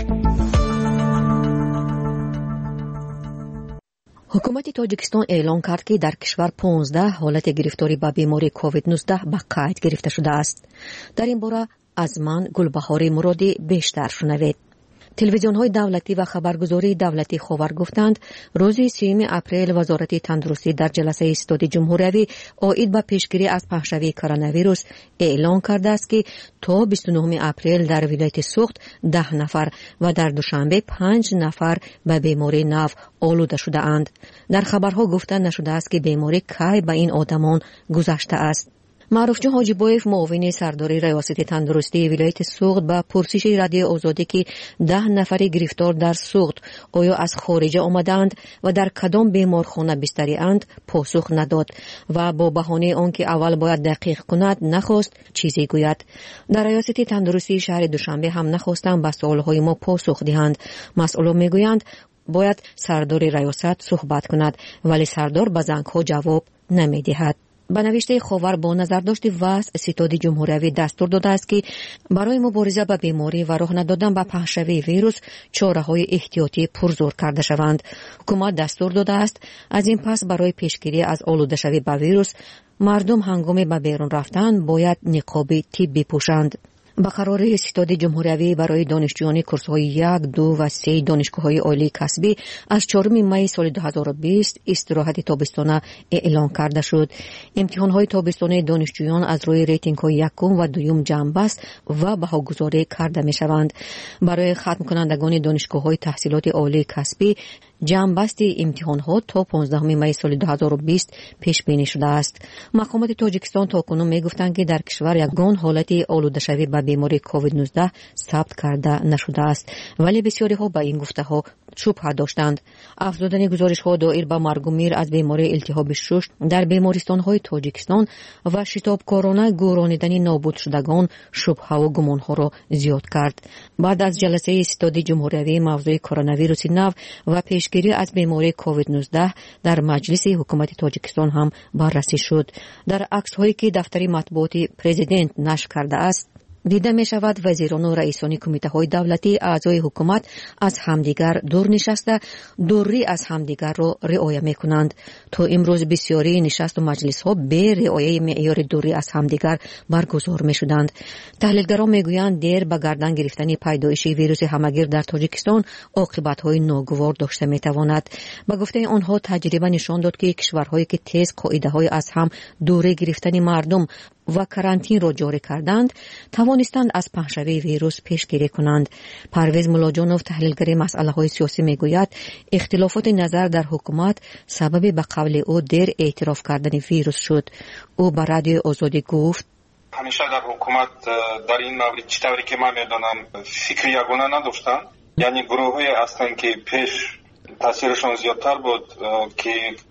[SPEAKER 21] حکومت تاجیکستان اعلام کرد که در کشور پانزده حالت گرفتاری به بیماری کووید نوزده به قید گرفته شده است. در این باره از من گلبهار مرادی بیشتر شنوید. تلویزیون‌های دولتی و خبرگزاری دولتی خبر گفتند روز سیوم اپریل وزارت تندرستی در جلسه استاد جمهوری عاید به پیشگیری از پخش‌شوی کرونا ویروس اعلام کرده است که تا بیست و نهم اپریل در ولایت سوخت ده نفر و در دوشنبه پنج نفر به بیماری نو آلوده شده اند. در خبرها گفته نشده است که بیماری کی به این آدمان گذشته است. معروف حاجی بایف معاون سرداری ریاست تندرستی ولایت سوخت با پرسش رادیو آزادی که ده نفر گرفتار در سوخت آیا از خارج آمدند و در کدام بیمارخانه بستری اند پاسخ نداد و با بهانه آنکه اول باید دقیق کند نخواست چیزی گوید. در ریاست تندرستی شهر دوشنبه هم نخواستند به سوالهای ما پاسخ دهند. مسئولان میگویند باید سردار ریاست صحبت کند ولی سردار به زنگ‌ها جواب نمیدهد. به نوشته خبر با نظرداشت وضع ستاد جمهوری دستور داده است که برای مبارزه با بیماری و راه ندادن به پخش‌شوی ویروس چاره‌های احتیاطی پرزور کرده شوند. حکومت دستور داده است از این پس برای پیشگیری از آلوده شوی به ویروس مردم هنگام به بیرون رفتن باید نقاب طبی پوشند. با قرار ستاد جمهوری برای دانشجویان کورس‌های یک، دو و سه دانشگاه‌های عالی کسبی از چهارم می سال دو هزار و بیست استراحت تابستانه اعلام کرده شد. امتحان‌های تابستانه دانشجویان از روی ریتینگ‌های یکم و دوم جنببست و بهاگذاری کرده می‌شوند. برای ختم کنندگان دانشگاه‌های تحصیلات عالی کسبی جنببست امتحان‌ها تا پانزدهم می سال دو هزار و بیست پیش بینی شده است. مقامات تاجیکستان تاکنون می‌گفتند که در کشور یگان حالت آلوده شوی به بیماری کووید نوزده ثبت کرده نشده است ولی بسیاری ها به این گفته ها شبهه داشتند. افزودن گزارش ها دایر به مرگ و میر از بیماری التهاب شش در بیمارستان های تاجیکستان و شتابکارانه گورانیدن نابود شدگان شبهه و گمان ها را زیاد کرد. بعد از جلسه استاد جمهوری موضوع کرونا ویروس نو و پیشگیری از بیماری کووید نوزده در مجلس حکومت تاجیکستان هم بررسی شد. در عکس هایی که دفتر مطبوعات پرزیدنت نشر کرده است دیده می شود وزیران و رئیسان کمیته های دولتی اعضای حکومت از همدیگر دور نشسته دوری از همدیگر را رعایت می کنند. تا امروز بسیاری نشست و مجلس ها به رعایت معیار دوری از همدیگر برگزار می شدند. تحلیلگران می گویند دیر به گردن گرفتن پیدایش ویروس همگیر در تاجیکستان عاقبت های ناگوار داشته می تواند. به گفته آنها تجربه نشان داد که کشورهایی که تیز قاعده های از هم دوری گرفتن مردم و کرانتین را جاری کردند توانستند از پخش‌شوی ویروس پیشگیری کنند. پرویز ملاجانوف تحلیلگر مسئله های سیاسی میگوید اختلافات نظر در حکومت سبب به قول او دیر اعتراف کردن ویروس شد. او به رادیو آزادی گفت
[SPEAKER 8] همیشه در حکومت در این مورد چطوری که من میدانم فکر یگانه نداشتن، یعنی گروه‌های هستند که پیش تاثیرشون زیادتر بود که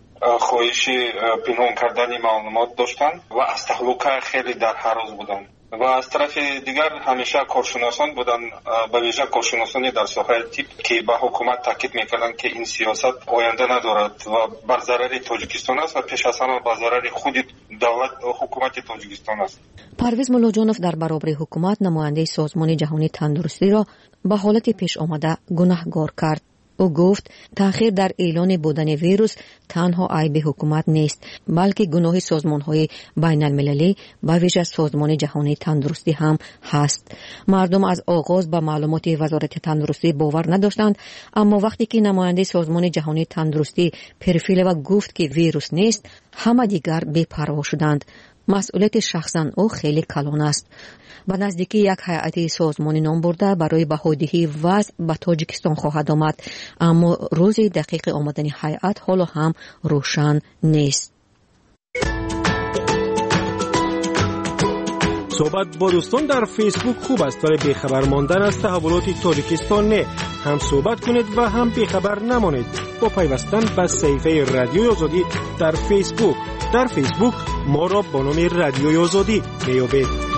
[SPEAKER 8] خواهش پنهان کردن معلومات داشتن و از تهلوکه خیلی در حراس بودن و از طرف دیگر همیشه کارشناسان بودن، به ویژه کارشناسانی در ساحه طب که به حکومت تاکید میکردن که این سیاست آینده ندارد و بر ضرر تاجیکستان است و پیش از همه بر ضرر خود دولت حکومت تاجیکستان است.
[SPEAKER 21] پرویز ملاجانوف در برابر حکومت نماینده سازمان جهانی تندرستی را به حالت پیش آمده گناهکار کرد. او گفت تأخیر در اعلان بودن ویروس تنها عیب حکومت نیست، بلکه گناه سازمان‌های بین المللی به ویژه سازمان جهانی تندرستی هم هست. مردم از آغاز به معلومات وزارت تندرستی باور نداشتند، اما وقتی که نماینده سازمان جهانی تندرستی پرفیل و گفت که ویروس نیست، همه دیگر بی‌پروا شدند. مسئولیت شخصا او خیلی کلان است. به نزدیکی یک هیئت سازمانی نام برده برای بهادهی وضع به تاجیکستان خواهد آمد، اما روز دقیق آمدن هیئت حالا هم روشن نیست.
[SPEAKER 9] صحبت با دوستان در فیسبوک خوب است، ولی بیخبر ماندن از تحولات تاجیکستان نه. هم صحبت کنید و هم بیخبر نمانید با پیوستن به صفحه رادیوی آزادی در فیسبوک. در فیسبوک ما را با نام رادیوی آزادی میابید.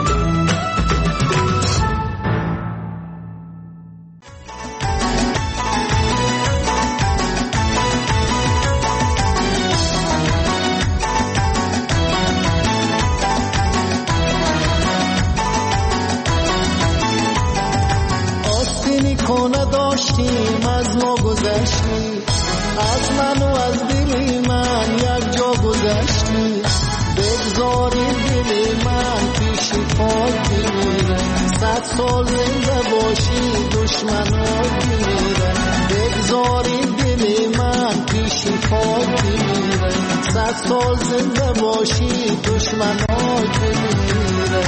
[SPEAKER 11] خونه داشتیم از ما گذشتی، از من و از دل من یک جا گذشتی، بگذاری دل من پیشی پاک میره، صد سال زنده باشی دشمنات میره، بگذاری دل من پیشی پاک میره، صد سال زنده باشی دشمنات میره.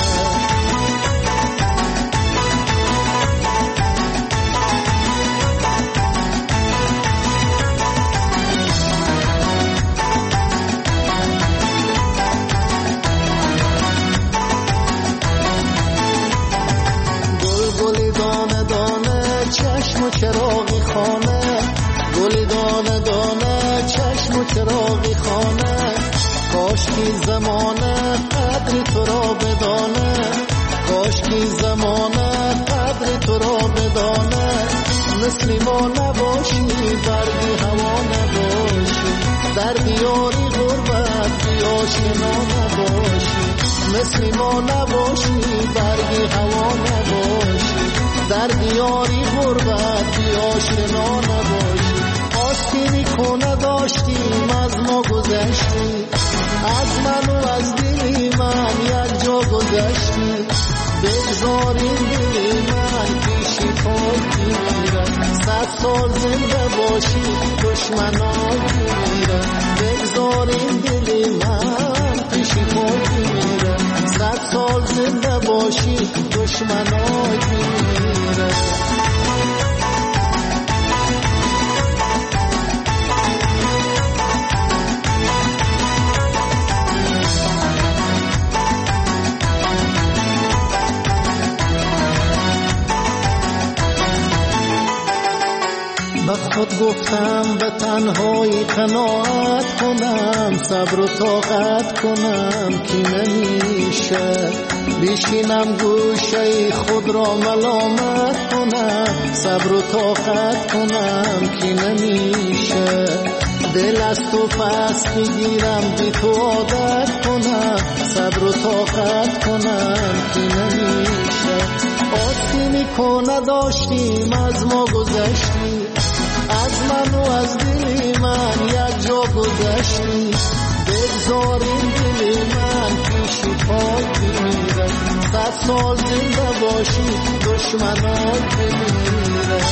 [SPEAKER 11] چشم و چراغی خانه، گل دانه دانه چشم و چراغی خانه، کاش کی زمانه قدر تو را بدانه، کاش کی زمانه قدر تو را بدانه، مثل ما نباشی برگی هوا نباشی، در دیاری غربت بی آشنا نباشی، مثل ما نباشی برگی هوا نباشی، در دیاری غربت بی آشنا نباشی. آستینی کنه داشتیم از ما گذشتی، از من و از دلی من یک جا گذشتی، بگذاری دلی من پیشی پاک میره، صد سال زنده باشی دشمنات میره، بگذاری دلی من پیشی پاک میره، صد سال زنده باشی دشمنات میره. به خود گفتم به تنهایی قناعت کنم، صبر و طاقت کنم که نمیشه، بیشینم گوشه خود را ملامت کنم، صبر و طاقت کنم که نمیشه، دل از تو پس بگیرم بی تو عادت کنم، صبر و طاقت کنم که نمیشه. آستینی کنه داشتیم از ما گذشتی، از من و از دل من یک جا گذشتی، بگذاریم دل من پیشی پاک میره، صد سال زنده باشی دشمنات میره.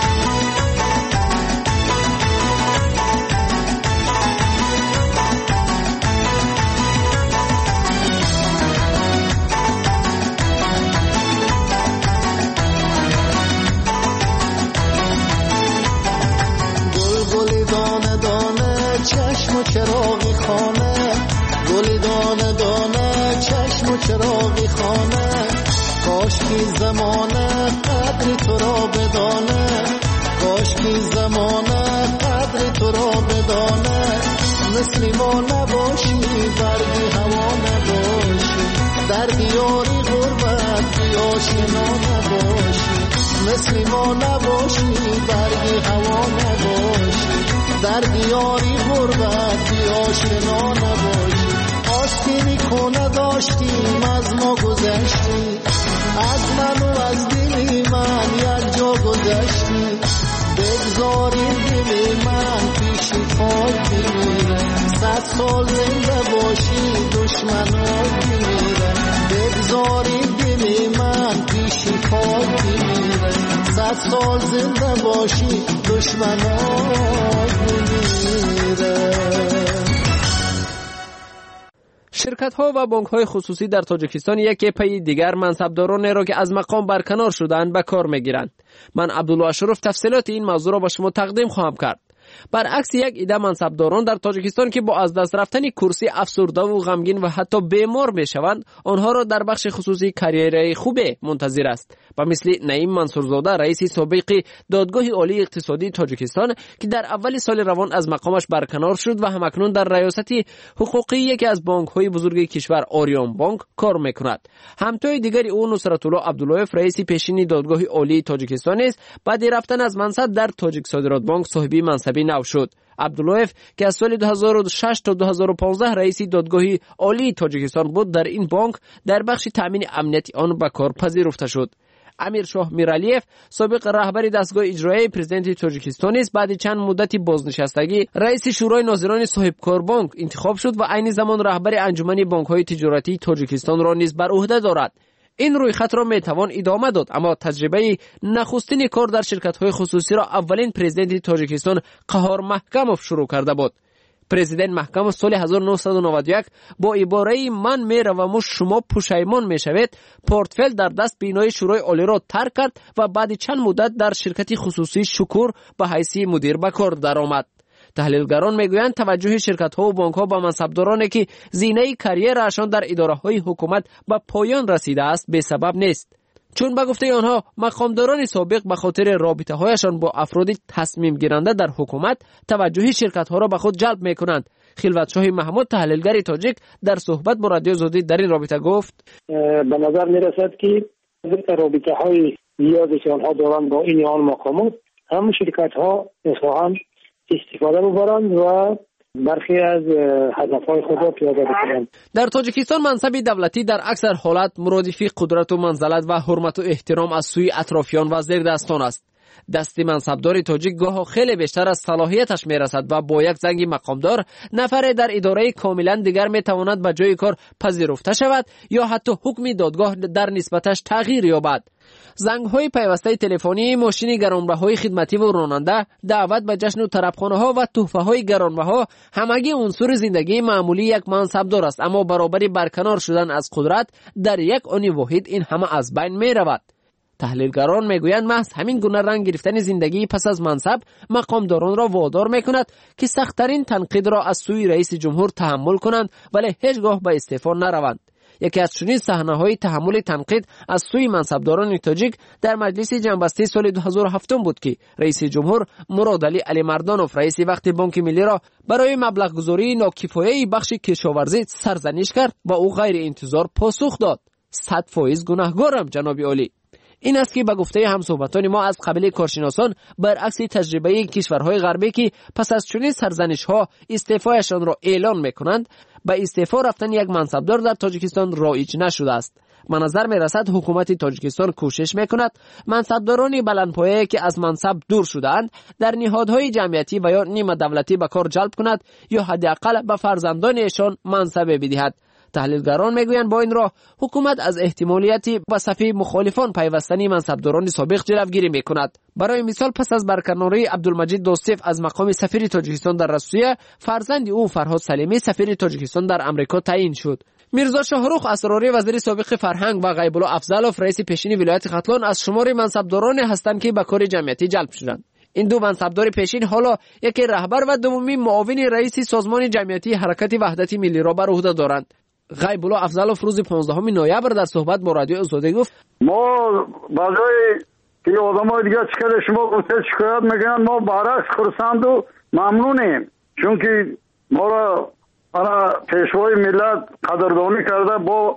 [SPEAKER 11] چشم و چراغی خانه، گل دانه دانه چشم و چراغی خانه، کاش کی زمانه قدر تو را بدانه، کاش کی زمانه قدر تو را بدانه، مثل ما نباشی برگی هوا نباشی، در دیاری غربت بی آشنا نباشی، مثل ما نباشی برگی هوا نباشی، در دیاری غربت بی آشنا نباشی. آستینی کنه داشتیم از ما گذشتی، از من و از دلی من یک جا گذشتی، بگذار بگذاری دل من پیش پای بمیره صد سال زنده باشی دشمنای بمیره بگذاری دل من پیش پای بمیره صد سال زنده باشی دشمنای بمیره.
[SPEAKER 22] شرکت‌ها و بانک‌های خصوصی در تاجیکستان یکی پی دیگر منصبداران را که از مقام برکنار شدند به کار می‌گیرند. من عبدالله اشرف تفصیلات این موضوع را به شما تقدیم خواهم کرد. برعکس یک عده منصبداران در تاجیکستان که با از دست رفتن کرسی افسرده و غمگین و حتی بیمار میشوند، آنها را در بخش خصوصی کاریری خوبه منتظر است. و مثل نعیم منصورزاده رئیس سابق دادگاه عالی اقتصادی تاجیکستان که در اول سال روان از مقامش برکنار شد و همکنون در ریاست حقوقی یکی از بانک‌های بزرگ کشور آریان بانک کار میکند. همتای دیگری او نصرت الله عبداللهیف رئیس پیشین دادگاه عالی تاجیکستان است. بعد رفتن از منصب در تاجیک صادرات بانک صاحب منصبی نو شد. عبداللهیف که از سال دو هزار و شش تا دو هزار و پانزده رئیس دادگاه عالی تاجیکستان بود، در این بانک در بخش تامین امنیتی آن به کار پذیرفته شد. امیر شاه میرالیف سابق رهبر دستگاه اجرایی پرزیدنت تاجیکستان است. بعد چند مدتی بازنشستگی رئیس شورای ناظران صاحبکار بانک انتخاب شد و عین زمان رهبر انجمن بانک‌های تجارتی تاجیکستان را نیز بر عهده دارد. این رویخط را میتوان ادامه داد، اما تجربه نخستین کار در شرکت‌های خصوصی را اولین پرزیدنت تاجیکستان قهار محکموف شروع کرده بود. پرزیدنت محکم سال هزار و نهصد و نود و یک با عباره من میروم و شما پشیمان میشوید پورتفل در دست بینای شورای عالی را ترک کرد و بعد چند مدت در شرکت خصوصی شکور به حیث مدیر به کار درآمد. تحلیلگران میگویند توجه شرکت‌ها و بانک‌ها به منصبدارانی که زینه کاریرشان در اداره‌های حکومت به پایان رسیده است بی سبب نیست، چون به گفته آنها مقامداران سابق به خاطر رابطه‌هایشان با افراد تصمیم گیرنده در حکومت توجه شرکت‌ها را به خود جلب می‌کنند. خلوتشاه محمود تحلیلگر تاجیک در صحبت با رادیو آزادی در این رابطه گفت
[SPEAKER 2] به نظر می‌رسد که رابطه‌های زیادی که آنها دارند با این آن مقامات هم شرکت‌ها می‌خواهند استفاده ببرند و برخی از هدفهای خود را پیاده بکنند.
[SPEAKER 22] در تاجیکستان منصب دولتی در اکثر حالت مرادف قدرت و منزلت و حرمت و احترام از سوی اطرافیان و زیردستان است. دست منصبدار تاجیک گاه خیلی بیشتر از صلاحیتش میرسد و با یک زنگ مقامدار نفر در اداره کاملا دیگر میتواند به جای کار پذیرفته شود یا حتی حکم دادگاه در نسبتش تغییر یابد. زنگ‌های پیوسته تلفنی، ماشین گرانبهای خدمتی و راننده، دعوت به جشن و طربخانه‌ها و تحفه‌های گرانبها همگی عنصر زندگی معمولی یک منصبدار است، اما برابری برکنار شدن از قدرت در یک آن واحد این همه از بین می‌رود. تحلیلگران میگویند محض همین گونه رنگ گرفتن زندگی پس از منصب مقامداران را وادار میکند که سخت‌ترین تنقید را از سوی رئیس جمهور تحمل کنند ولی هیچگاه به استعفا نروند. یکی از چنین صحنه‌های تحمل تنقید از سوی منصبداران تاجیک در مجلس جنبسته سال دو هزار و هفت بود که رئیس جمهور مراد علی علی مردانوف رئیس وقت بانک ملی را برای مبلغ گذاری ناکفایه بخش کشاورزی سرزنش کرد و او غیر انتظار پاسخ داد. صد فایز گناهکارم جناب عالی. این است که به گفته همصحبتان ما از قبیله کارشناسان برعکس تجربه کشورهای غربی که پس از چنین سرزنش‌ها استعفایشان را اعلان می‌کنند، به استعفا رفتن یک منصبدار در تاجیکستان رایج نشده است. به نظر می‌رسد حکومت تاجیکستان کوشش می‌کند منصبداران بلندپایه که از منصب دور شده‌اند در نهادهای جمعیتی و یا نیمه دولتی به کار جلب کند یا حداقل به فرزندانشان منصب بدهد. تحلیلگران میگویند با این راه حکومت از احتمالیت به صف مخالفان پیوستنی منصبداران سابق جلوگیری میکند. برای مثال پس از برکناری عبدالمجید دوستیف از مقام سفیر تاجیکستان در روسیه، فرزند او فرهاد سلیمی سفیر تاجیکستان در امریکا تعیین شد. میرزا شاهرخ اسراری وزیر سابق فرهنگ و غیب الله افضلوف رئیس پیشین ولایت ختلان از شمار منصبداران هستند که به کار جمعیتی جلب شدند. این دو منصبدار پیشین حالا یکی رهبر و دومی معاون رئیس سازمان جمعیتی حرکت وحدت ملی را بر عهده دارند. غیب الله افضلوف روز پانزدهم نوامبر در صحبت با رادیو آزادی گفت
[SPEAKER 12] ما برای که آدمای دیگه چیکار شما گفته شکایت میگن، ما برعکس خرسند و ممنونیم، چون که ما را برای پیشوای ملت قدردانی کرده با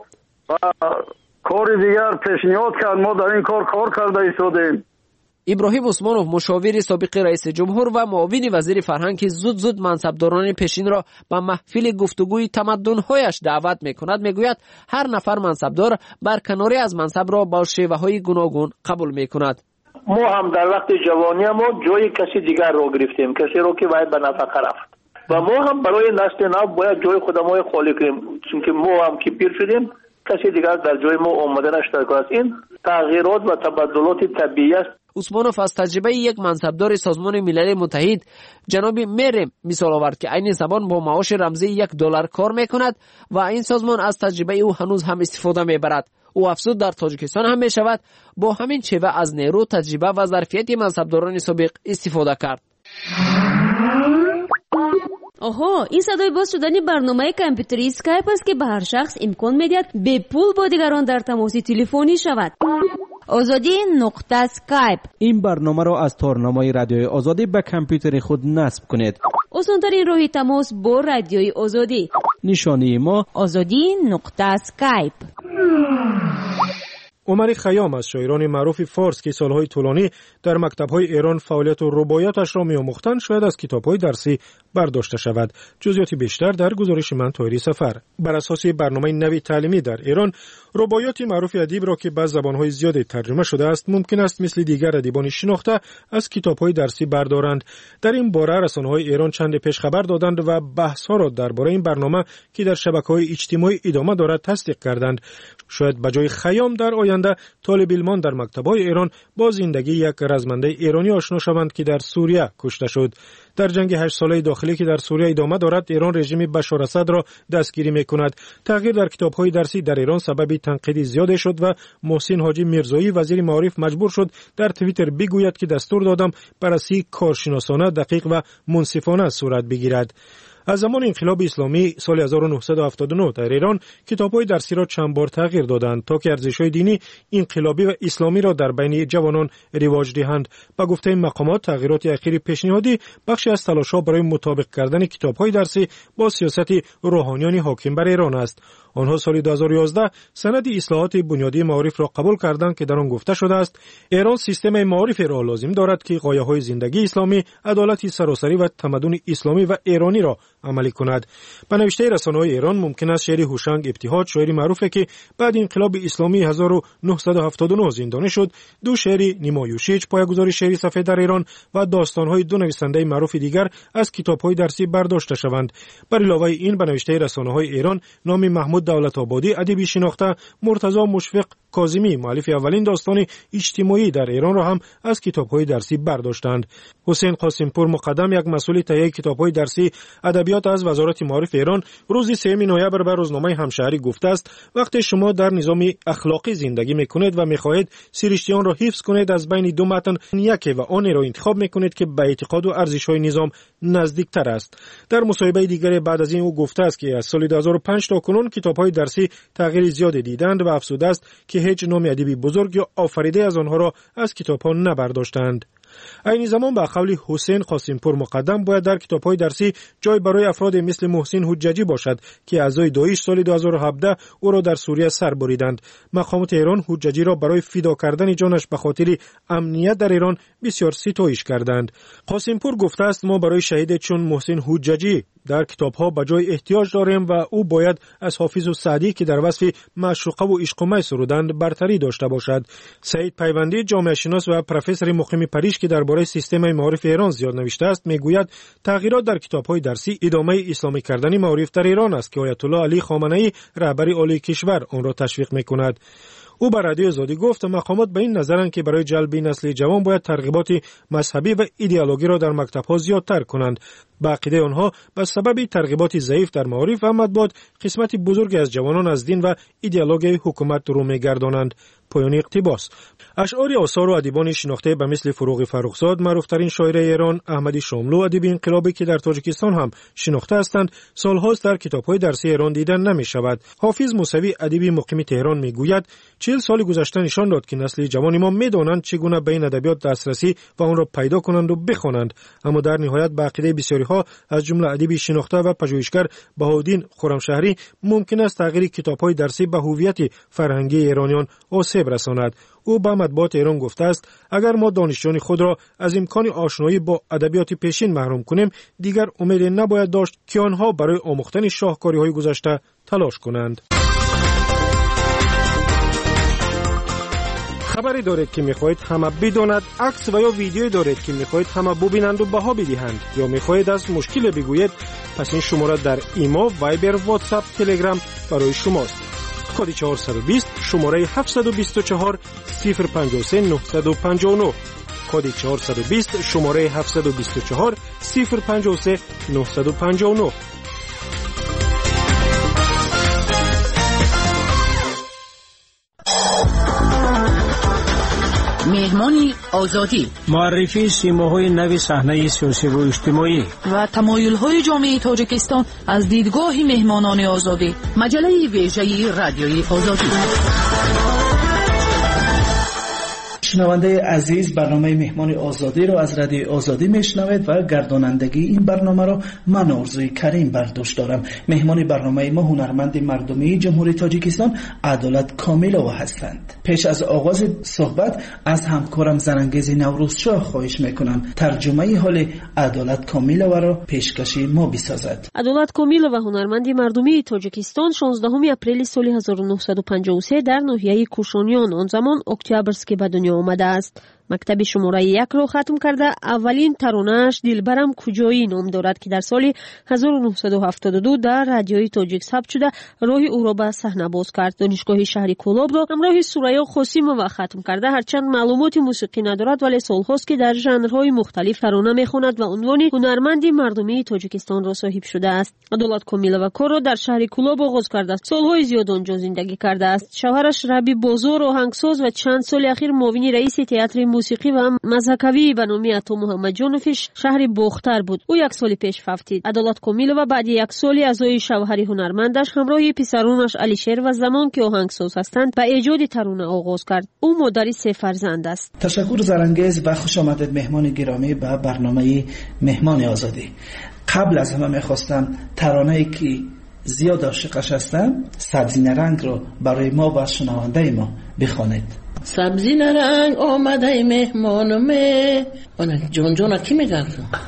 [SPEAKER 12] کار دیگر پیشنهاد کرد، ما در این کار کار کرده ایستادیم.
[SPEAKER 22] ابراهیم عثمانوف مشاور سابق رئیس جمهور و معاون وزیر فرهنگ که زود زود منصبداران پیشین را به محفل گفتگوی تمدن‌هایش دعوت می‌کند، میگوید هر نفر منصبدار برکناری از منصب را با شیوه‌های گوناگون قبول می‌کند.
[SPEAKER 10] ما هم در وقت جوانی ما جای کسی دیگر رو گرفتیم، کسی رو که باید به نفقه رفت و ما هم برای نسل نو باید جای خودمون خالی کنیم، چون که ما هم که پیر شدیم کسی دیگر در جای ما آمده نشده است. این تغییرات و تبدلات طبیعی است.
[SPEAKER 13] عثمانوف از تجربه یک منصبدار سازمان ملل متحد جناب میر مثال آورد که این زمان با معاش رمزی یک دلار کار میکند و این سازمان از تجربه او هنوز هم استفاده میبرد. او افزود در تاجیکستان هم میشود با همین شیوه از نیرو، تجربه و ظرفیت منصبداران سابق استفاده کرد.
[SPEAKER 1] آها، این صدای باز شدن برنامه کامپیوتری اسکایپ است که به هر شخص امکان میدهد به پول با دیگران در تماس تلفنی شود.
[SPEAKER 18] آزادی نقطه اسکایپ.
[SPEAKER 22] این برنامه را از تارنامه رادیوی آزادی به کامپیوتر خود نصب کنید.
[SPEAKER 1] آسان‌ترین راه تماس با رادیوی آزادی.
[SPEAKER 22] نشانی ما
[SPEAKER 18] آزادی نقطه اسکایپ.
[SPEAKER 9] عمر خیام از شاعران معروف فارس که سالهای طولانی در مکتب‌های ایران فعالیت و رباعیاتش را می‌آموختند شاید از کتاب‌های درسی برداشته شود. جزئیات بیشتر در گزارش من طاهری سفر. بر اساس برنامه نوی تعلیمی در ایران، رباعیات معروف ادیب را که به زبان‌های زیادی ترجمه شده است ممکن است مثل دیگر ادیبان شناخته از کتاب‌های درسی بردارند. در این باره رسانه‌های ایران چند پیش خبر دادند و بحث‌ها را درباره این برنامه که در شبکه‌های اجتماعی ادامه دارد تصدیق کردند. شاید به جای خیام در آینده طالب علمان در مکتب‌های ایران با زندگی یک رزمنده ایرانی آشنا شوند که در سوریه کشته شد. در جنگ هشت ساله داخلی که در سوریه ادامه دارد، ایران رژیم بشار اسد را دستگیری می‌کند. تغییر در کتاب‌های درسی در ایران سبب تنقید زیاد شد و محسن حاجی میرزایی وزیر معارف مجبور شد در توییتر بگوید که دستور دادم بررسی کارشناسانه، دقیق و منصفانه صورت بگیرد. از زمان انقلاب اسلامی سال هزار و نهصد و هفتاد و نه در ایران کتاب‌های درسی را چند بار تغییر دادند تا که ارزش‌های دینی، انقلابی و اسلامی را در بین جوانان رواج دهند. با گفته مقامات تغییرات اخیر پیشنهادی بخشی از تلاش‌ها برای مطابق کردن کتاب‌های درسی با سیاست روحانیان حاکم بر ایران است. آنها سال دو هزار و یازده سند اصلاحات بنیادی معارف را قبول کردند که در آن گفته شده است ایران سیستم معارف را لازم دارد که غایه‌های زندگی اسلامی، عدالت سراسری و تمدن اسلامی و ایرانی را عملی کند. به نوشته رسانه‌های ایران ممکن است شعر هوشنگ ابتهاج، شاعری معروفی که بعد انقلاب اسلامی هزار و نهصد و هفتاد و نه زندانی شد، دو شعر نیمایوشیچ پایه‌گذار شعری سفید در ایران و داستان‌های دو نویسنده معروف دیگر از کتاب‌های درسی برداشته شوند. بر علاوه این به نوشته رسانه‌های ایران نام محمود دولت آبادی ادیبی شناخته، مرتضی مشفق کاظمی مؤلف اولین داستان اجتماعی در ایران را هم از کتاب‌های درسی برداشتند. حسین قاسمپور مقدم، یک مسئول تهیه کتاب‌های درسی ادبیات از وزارت معارف ایران، روز سوم نوامبر به روزنامه همشهری گفته است وقتی شما در نظام اخلاقی زندگی می‌کنید و می‌خواهید سرشتیان را حفظ کنید، از بین دو متن یکی و آن را انتخاب می‌کنید که به اعتقاد و ارزش‌های نظام نزدیک‌تر است. در مصاحبه دیگر بعد از این او گفته است که از سال دو هزار و پنج تا کنون کتاب‌های درسی تغییر زیادی دیدند و افسوده است که هیچ نام ادیبی بزرگ یا آفریده از آنها را از کتاب‌ها نبرداشتند. این زمان به قول حسین قاسمپور مقدم باید در کتاب‌های درسی جای برای افراد مثل محسن حججی باشد که اعضای داعش سال دو هزار و هفده او را در سوریه سر بریدند. مقامات ایران حججی را برای فدا کردن جانش به خاطر امنیت در ایران بسیار ستایش کردند. قاسمپور گفته است ما برای شهید چون محسن حججی در کتاب‌ها به جای احتیاج داریم و او باید از حافظ و سعدی که در وصف معشوقه و عشق و می سرودند برتری داشته باشد. سعید پیوندی جامعه شناس و پروفسور مقیم پاریس که درباره سیستم معارف ایران زیاد نوشته است میگوید تغییرات در کتاب‌های درسی ادامه اسلامی کردن معارف در ایران است که آیت الله علی خامنه‌ای رهبر عالی کشور آن را تشویق می‌کند. او بر رادیو آزادی گفت مقامات به این نظرند که برای جلب نسل جوان باید ترغیبات مذهبی و ایدئولوژی را در مکتب‌ها زیادتر کنند. به عقیده آنها به سبب ترغیبات ضعیف در معارف و مطبوعات قسمت بزرگی از جوانان از دین و ایدئولوژی حکومت رو می‌گردانند. پایان اقتباس. اشعار آثار و ادیبان شناخته به مثل فروغ فرخزاد، معروف‌ترین شاعر ایران، احمدی شاملو ادیب انقلابی که در تاجیکستان هم شناخته هستند، سال‌هاست در کتاب‌های درسی ایران دیدن نمی‌شود. حافظ موسوی ادیب مقیم تهران میگوید چهل سال گذشته نشان داد که نسل جوان ما می‌دانند چگونه به این ادبیات دسترسی و آن را پیدا کنند و بخوانند، اما در نهایت به عقیده بسیاری‌ها از جمله ادیب شناخته و پژوهشگر بهاءالدین خرمشهری ممکن است تغییر کتاب‌های درسی به هویت فرهنگی ایرانیان آسیب رساند. او به مطبوعات ایران گفته است اگر ما دانشجویان خود را از امکان آشنایی با ادبیات پیشین محروم کنیم، دیگر امید نباید داشت که آنها برای آموختن شاهکاری‌های گذشته تلاش کنند. خبری دارید که میخواهید همه بداند، عکس و یا ویدیویی دارید که میخواهید همه ببینند و بها بدهند، یا میخواهید از مشکل بگویید، پس این شماره در ایما، وایبر، واتساپ، تلگرام برای شماست. کد چهارصد و بیست شماره هفتصد و بیست و چهار صفر پنجاه و سه نهصد و پنجاه و نه. کد چهارصد و بیست شماره هفتصد و بیست و چهار صفر پنجاه و سه نهصد و پنجاه و نه.
[SPEAKER 3] مهمانی آزادی،
[SPEAKER 9] معرفی سیماهای نوی صحنه سیاسی و اجتماعی
[SPEAKER 3] و تمایل‌های جامعه تاجیکستان از دیدگاه مهمانان آزادی. مجله ویژه رادیوی آزادی.
[SPEAKER 6] شنونده عزیز، برنامه مهمان آزادی رو از رادیو آزادی میشنوید و گردانندگی این برنامه رو من آرزوی کریم برداشت دارم. مهمان برنامه ما هنرمند مردمی جمهوری تاجیکستان عدالت کامیلووا هستند. پیش از آغاز صحبت از همکارم زرانگیز نوروزشاه خواهش میکنم ترجمه حال عدالت کامیلووا را پیشکشی ما بسازد.
[SPEAKER 15] عدالت کامیلووا هنرمند مردمی تاجیکستان شانزدهم اپریل سال هزار و نهصد و پنجاه و سه در ناحیه کوشانیان، آن زمان اکتبرسک، به دنیا آمده است. مکتب شماره یک را ختم کرده. اولین ترانه‌اش دلبرم کجایی نام دارد که در سال هزار و نهصد و هفتاد و دو در رادیوی تاجیک ثبت شده راه او را به صحنه باز کرد. دانشگاه شهر کولاب را همراه سوریا خاسیمووا ختم کرده. هرچند معلومات موسیقی ندارد ولی سالهاست که در ژانرهای مختلف ترانه میخواند و عنوان هنرمند مردمی تاجیکستان را صاحب شده است. عدالت کامیلووا کار را در شهر کولاب آغاز کرده. سالهای زیاد آنجا زندگی کرده است. شوهرش ربی بازار آهنگساز و چند سال اخیر معاون رئیس تئاتر موسیقی و مذهبی به نام عطا محمد جانوفش شهر باختر بود. او یک سال پیش فوتید. عدالت کامیلووا بعد یک سالی ازای شوهر هنرمندش همراه پسرانش علیشیر و زمان که آهنگساز هستند به ایجاد ترانه آغاز کرد. او مادر سه فرزند است.
[SPEAKER 6] تشکر زرانگیز و خوش آمدید مهمان گرامی به برنامه مهمان آزادی. قبل از همه میخواستم ترانه‌ای که زیاد عاشقش هستم، سبزی نرنگ رو برای ما و شنونده ما بخوانید.
[SPEAKER 23] سبزی نرنگ آمده مهمانمه، آنه جان جان کی میگه؟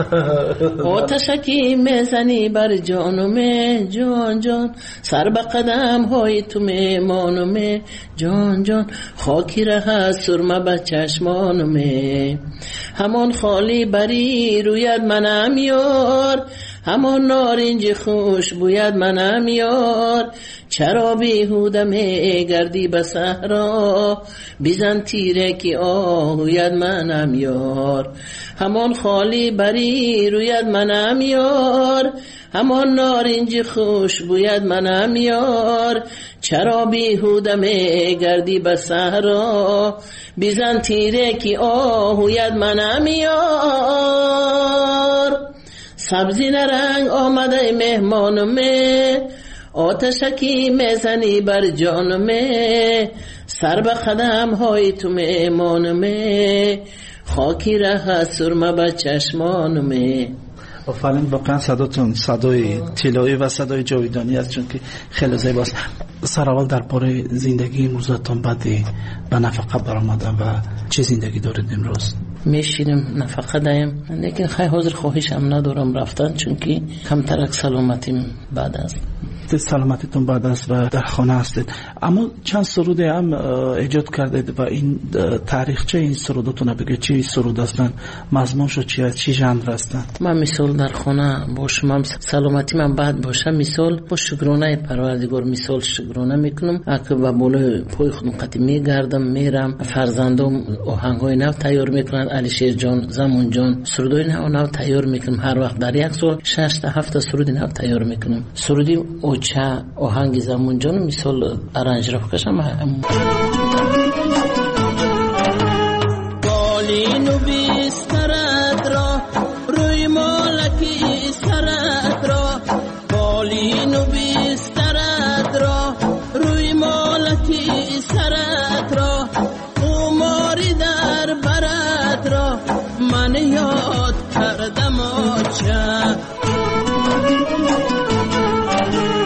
[SPEAKER 23] آتشکی میزنی بر جانمه، جان جان سر به قدم های تو مهمانمه، جان جان خاکی ره سرمه به چشمانمه، همان خالی بری روید منم یار، همان نارنج خوش بوید منم یار، چرا بیهوده می گردی به صحرا، بیزن تیره که آهوید منم یار، همان خالی بری روید منم یار، همان نارنج خوش بوید منم یار، چرا بیهوده می گردی به صحرا، بیزن تیره که آهوید منم یار. سبزی نرنگ آمده مهمانمه، آتشکی میزنی بر جانمه، سر به قدم های تو مهمانمه، خاکی ره سرمه به چشمانمه.
[SPEAKER 6] آفرین، واقعا صداتون صدای طلایی و صدای جاویدانی است، چون که خیلی زیباست. سر اول در باره زندگی امروزتان بعد به نفقه برآمدن و چه زندگی دارید امروز؟
[SPEAKER 23] میشینم نفقه دایم، لیکن خیلی حاضر خواهشم ندارم رفتن، چون که کمترک سلامتیم بعد است.
[SPEAKER 6] سلامتیتون بعد است و در خانه هستید. اما چند سرود هم ایجاد کردید و این تاریخچه این سرودتون بگید چه سرود هستن، مضمونش چی است، چه ژانر هستن؟
[SPEAKER 23] من مثال در خانه باشم، سلامتی من بعد باشه، مثال با شکرانه پروردگار مثال شکرانه میکنم، اگه با بالای پای خودم قطع میگردم میرم، فرزندم آهنگای نو تیار میکنن، علیشیر جان، زمان جان سرودای نو نو تیار میکنم، هر وقت در یک سال شش تا هفت سرود نو تیار میکنم. سرودی چه آهنگ زمان جان مثال ارنج را بکشم. بالینو بیسترد را روی مالکی سرد را، بالینو بیسترد را روی مالکی سرد را، اوماری در برد را من یاد کردم آچه.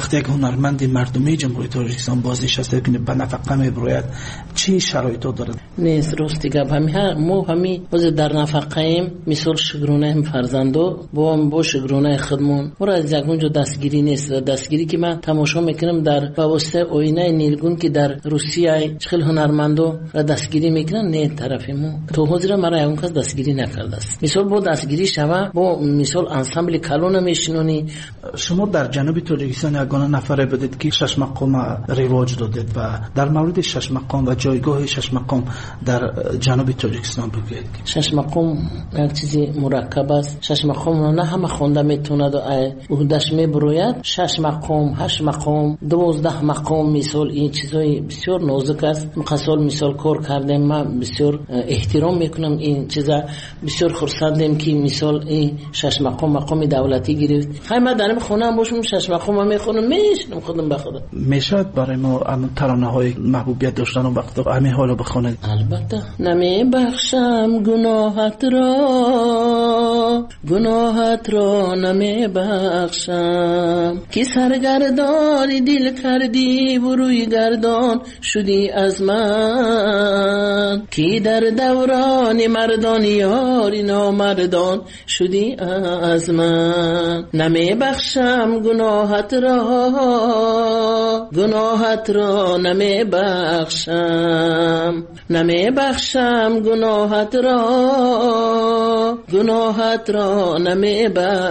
[SPEAKER 6] وقتی یک هنرمند مردمی جمهوری تاجیکستان بازنشسته کنه به نفقه میبراید چی شرایطی داره؟
[SPEAKER 23] نیست راستی گپ همی ما همی باز در نفقه ایم مثال شگرونه هم فرزندو با هم با شگرونه خودمون مرا از اونجا دستگیری نیست. دستگیری که من تماشا میکنم در واسطه آینه نیلگون که در روسیه چخل هنرمندو را دستگیری میکنن نه طرف ما تو حاضر مرا اون کس دستگیری نکرده است. مثال با دستگیری شوه با مثال انسامبل کلون میشنونی.
[SPEAKER 6] شما در جنوب تاجیکستان یگانه نفره بودید که شش مقام رواج دادید و در مورد شش مقام و جایگاه شش مقام در جنوب تاجیکستان بگویید.
[SPEAKER 23] شش مقام یک چیزی مرکب است. شش مقام نه همه خونده میتونه و عهده‌اش میبروید. شش مقام، هشت مقام، دوازده مقام مثال این چیزای بسیار نازک است. مثال مثال کار کردم من بسیار احترام میکنم این چیزا. بسیار خرسندم که مثال این شش مقام مقام دولتی گرفت. خیلی من در خونم باشم شش مقام میخونم میشنم خودم به خودم.
[SPEAKER 6] میشد برای ما ترانه های محبوبیت داشتن و وقت همین حالا بخونید؟
[SPEAKER 23] البته. نمی بخشم گناهت را گناهت را نمی بخشم کی سرگردانی دل کردی بروی گردان شدی از من کی در دوران مردان یاری نامردان شدی از من. نمی بخشم گناهت را گناهت را نمی بخشم نمی بخشم گناهت را گناهت را نمی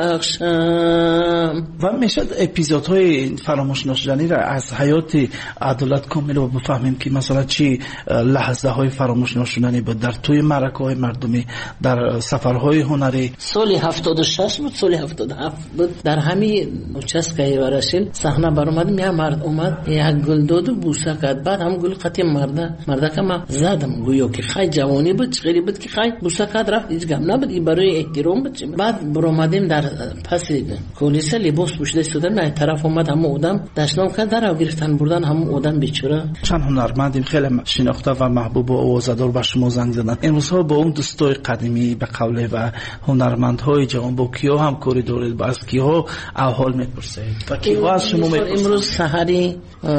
[SPEAKER 23] بخشم.
[SPEAKER 6] و میشد اپیزودهای فراموش نشدنی را از حیات عدالت کامل و بفهمیم که مثلا چی لحظه های فراموش نشدنی بود در توی معرکه های مردمی در سفرهای هنری؟
[SPEAKER 23] سال هفتاد و شش بود سال هفتاد و هفت بود در همین چسکای ورشل صحنه بر اومد یه مرد اومد یک گل داد و بوسه کرد بعد هم گل قطعی مرده مرده که من زدم گویا که خیلی جوانی بود خیلی بود که خیلی بوسه کرد رفت هیچ گم نبود این برای احترام بود. بعد بر اومدیم در پس کلیس لباس پوشیده استودن نه طرف اومد هم اودم دشنام کرد در گرفتن بردن هم اودم بیچاره.
[SPEAKER 6] چند هنرمندیم خیلی شناخته و محبوب و آوازدار به شما زنگ زدن. امروز ها با اون دوستای قدیمی به قوله و هنرمندهای جوان با کیا هم کاری دارید با از کیا احوال میپرسید و کیا از شما میپرسید؟
[SPEAKER 23] امروز سحری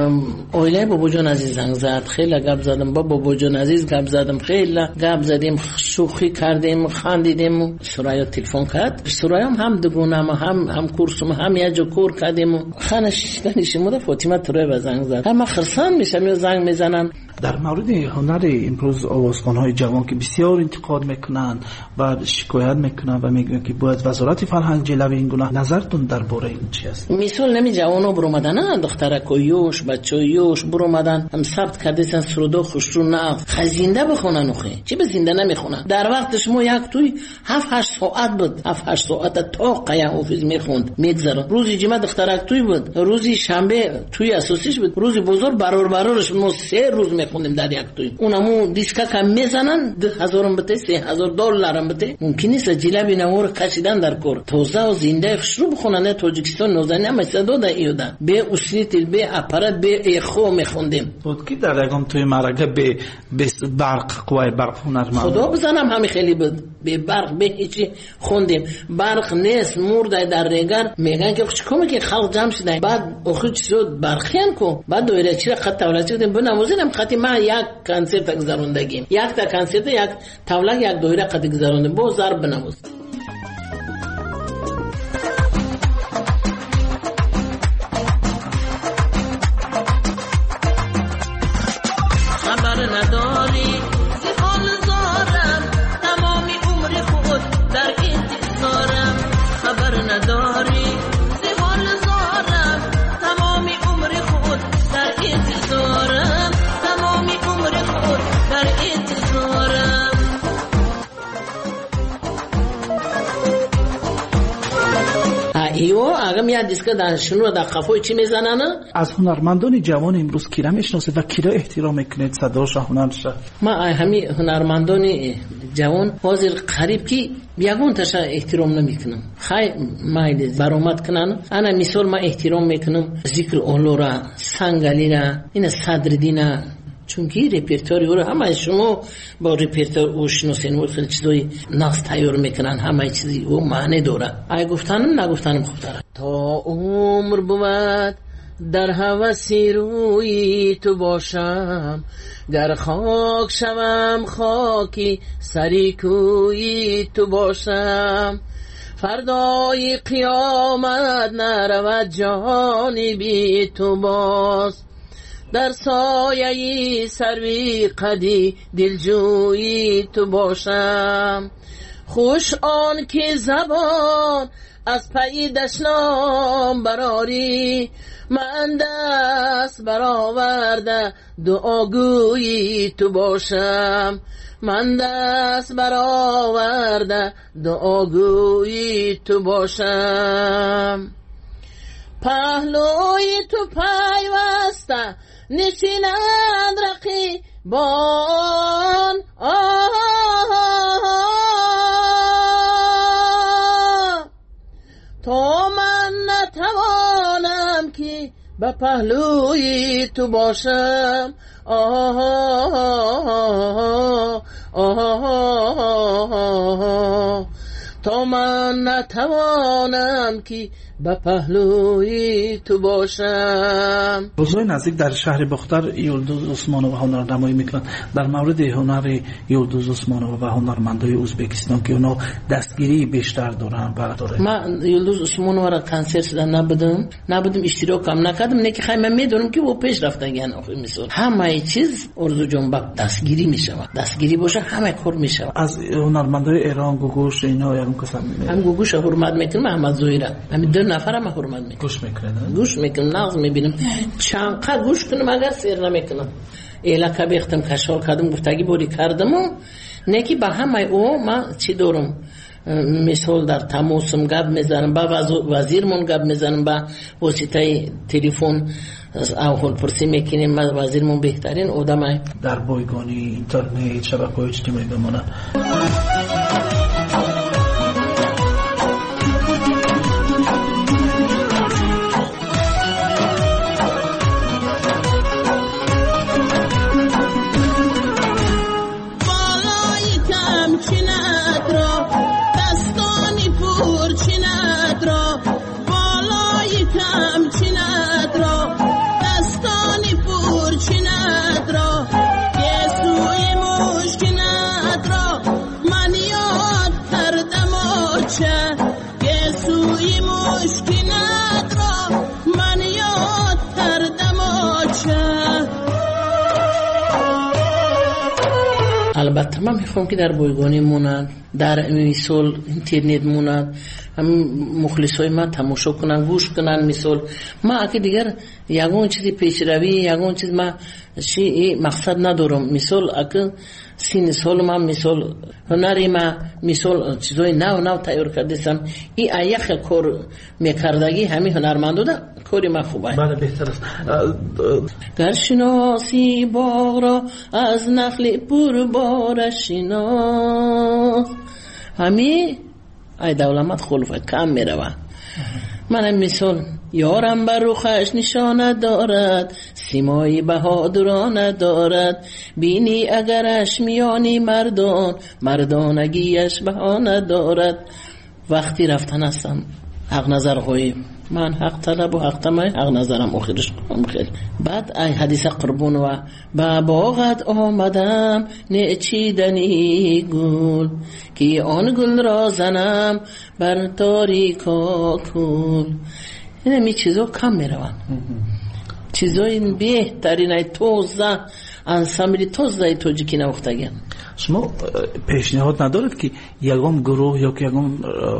[SPEAKER 23] اویله بابا جان عزیز زنگ زد خیلی گپ زدم با بابا جان عزیز گپ زدم خیلی گپ زدیم شوخی کردیم خندیدیم. سریا تلفن کرد سریا هم دگونم هم هم کورسم هم یه جو کور کردیم خانش کنیش مود فاطمه تروی زنگ زد هم خرسان میشم زنگ میزنن.
[SPEAKER 6] در مورد هنر امروز آوازخوان‌های جوان که بسیار انتقاد میکنن و شکایت میکنن و میگن که باید وزارت فرهنگ جلوی این گناه، نظرتون درباره این چی است؟
[SPEAKER 23] مثال نمی جوانا برومدن دخترکویوش بچویوش برومدن هم ثبت کردن سرودو خوشرو نه خزینده بخونن اخی چی به زنده نمیخونن. در وقت شما یک توی هفت هشت ساعت بود هفت هشت ساعت تا قیا حافظ میخوند میگذره. روزی جمعه دخترک توی بود روزی شنبه توی اساسیش بود روزی بزرگ برور برورش ما سه روز میخوندیم در یک توی. اونمو دیسکا کم میزنن ده هزارم بده سه هزار دلارم بده ممکن نیست جلبی نمور کشیدن در کور توزه و زنده شروع بخونن. تاجیکستان نوزنی هم استعداد ایودا به اسلیتل به اپارات به اخو میخوندیم
[SPEAKER 6] بود که در یکم توی مرکه به برق قوای برق هنرمند
[SPEAKER 23] خدا بزنم همین خیلی بود به برق به هیچی خوندیم. برق نیست مرده در رگر میگن که چیکار که خلق جمع شدن بعد اخو شد برخیان کو بعد دویره چی خط تولد شدیم بنوازیم خطی ما یک کنسرت گذروندگیم یک تا کنسرت یک تولد یک دویره خط گذروندیم با ضرب بنواز. خبر نداری زیان زارم تمامی عمر خود در انتظارم خبر نداری زیان زارم تمامی عمر خود در انتظارم تمامی عمر خود در انتظارم. ایو اگم یاد دیسک دانشجو در قفوی چی میزنن؟
[SPEAKER 6] از هنرمندان جوان امروز کیرا میشناسید و کیرا احترام میکنید صداش هنرش؟
[SPEAKER 23] ما همین هنرمندان جوان حاضر قریب کی بیگون تاش احترام نمیکنم خای مایل برآمد کنن. انا مثال ما احترام میکنم ذکر اولورا سنگالیرا این صدردینا چونکی رپرتوری رو همه شما با رپرتور اوشناسین و خیلی چیزای ناس تیار میکنن همه چیزی و معنی داره. ای گفتنم نگفتنم خوب داره تا عمر بود در هوسی روی تو باشم، گر خاک شوم خاکی سری کوی تو باشم. فردای قیامت نرود جهانی بی تو باز، در سایه سروی قدی دلجویی تو باشم. خوش آن که زبان از پی دشنام براری، من دست برآورده دعاگویی تو باشم. من دست برآورده دعاگویی تو باشم. پهلوی تو پیوسته نشینند رقیبان، تا من نتوانم که به پهلوی تو باشم. آه آه آه تا من نتوانم که به پهلوی تو باشم.
[SPEAKER 6] روزهای نزدیک در شهر باختر یلدوز عثمانووا هنرنمایی میکنند. در مورد هنر یلدوز عثمانووا و هنرمندای ازبکستان که اونا دستگیری بیشتر دارن برادر،
[SPEAKER 23] من یلدوز عثمانووا را کنسرت نبودم نبودم اشتراک هم نکردم، نه که خیلی من میدونم که او پیش رفتن. یعنی مثلا همه چیز ارزو جنبک دستگیری میشود، دستگیری باشه همه کار میشود.
[SPEAKER 6] از هنرمندای ایران گوگوش اینا یارم کسان
[SPEAKER 23] هم گوگوش حرمت میکنم، محمد زویره همین دو نفر هم حرمت میکنم.
[SPEAKER 6] گوش میکنم
[SPEAKER 23] گوش میکنم نغز میبینم چند قد گوش کنم اگر سیر نمیکنم. ایلا که بیختم کشال کردم گفتگی بوری کردم و نه که به همه او ما چی دارم، مثال در تماسم گپ میزنم با وزیرمون گپ میزنم با واسطه تلفن اول پرسی میکنیم. ما وزیرمون بهترین آدمه.
[SPEAKER 6] در بایگانی اینترنت شبکه‌های اجتماعی بمونه.
[SPEAKER 23] البته من میخوام که در بایگانی مونن، در مثال اینترنت مونن، هم مخلصای من تماشا کنن گوش کنن. مثال ما اگه دیگر یگون چیزی پیشروی یگون چیز ما چی مقصد ندارم. مثال اگه سین سال من مثال هنری ما مثال چیزای نو نو تیار کردم، این ایخ کار میکردگی همین هنرمندو ده کاری ما خوبه.
[SPEAKER 6] بله بهتر است.
[SPEAKER 23] گر شناسی باغ را از نخل پر بار شناس، همین ای دولمت خلفت کم میروه. من مثال یارم بر روخش نشانه دارد، سیمای بهادرانه دارد، بینی اگرش میانی مردان، مردانگیش بهانه دارد. وقتی رفتن هستم حق نظر خوی من حق طلب و حق تمای حق نظرم آخرش کنم خیلی. بعد ای حدیث قربون و با باغت آمدم نچیدنی گل، که آن گل را زنم بر تاریکا کل. این می چیزا کم می روان، چیزای بهترین ای توزه انسامبلی توزه توجیکی نوختگن.
[SPEAKER 6] شما پیشنهاد ندارد که یگام گروه یا که یگام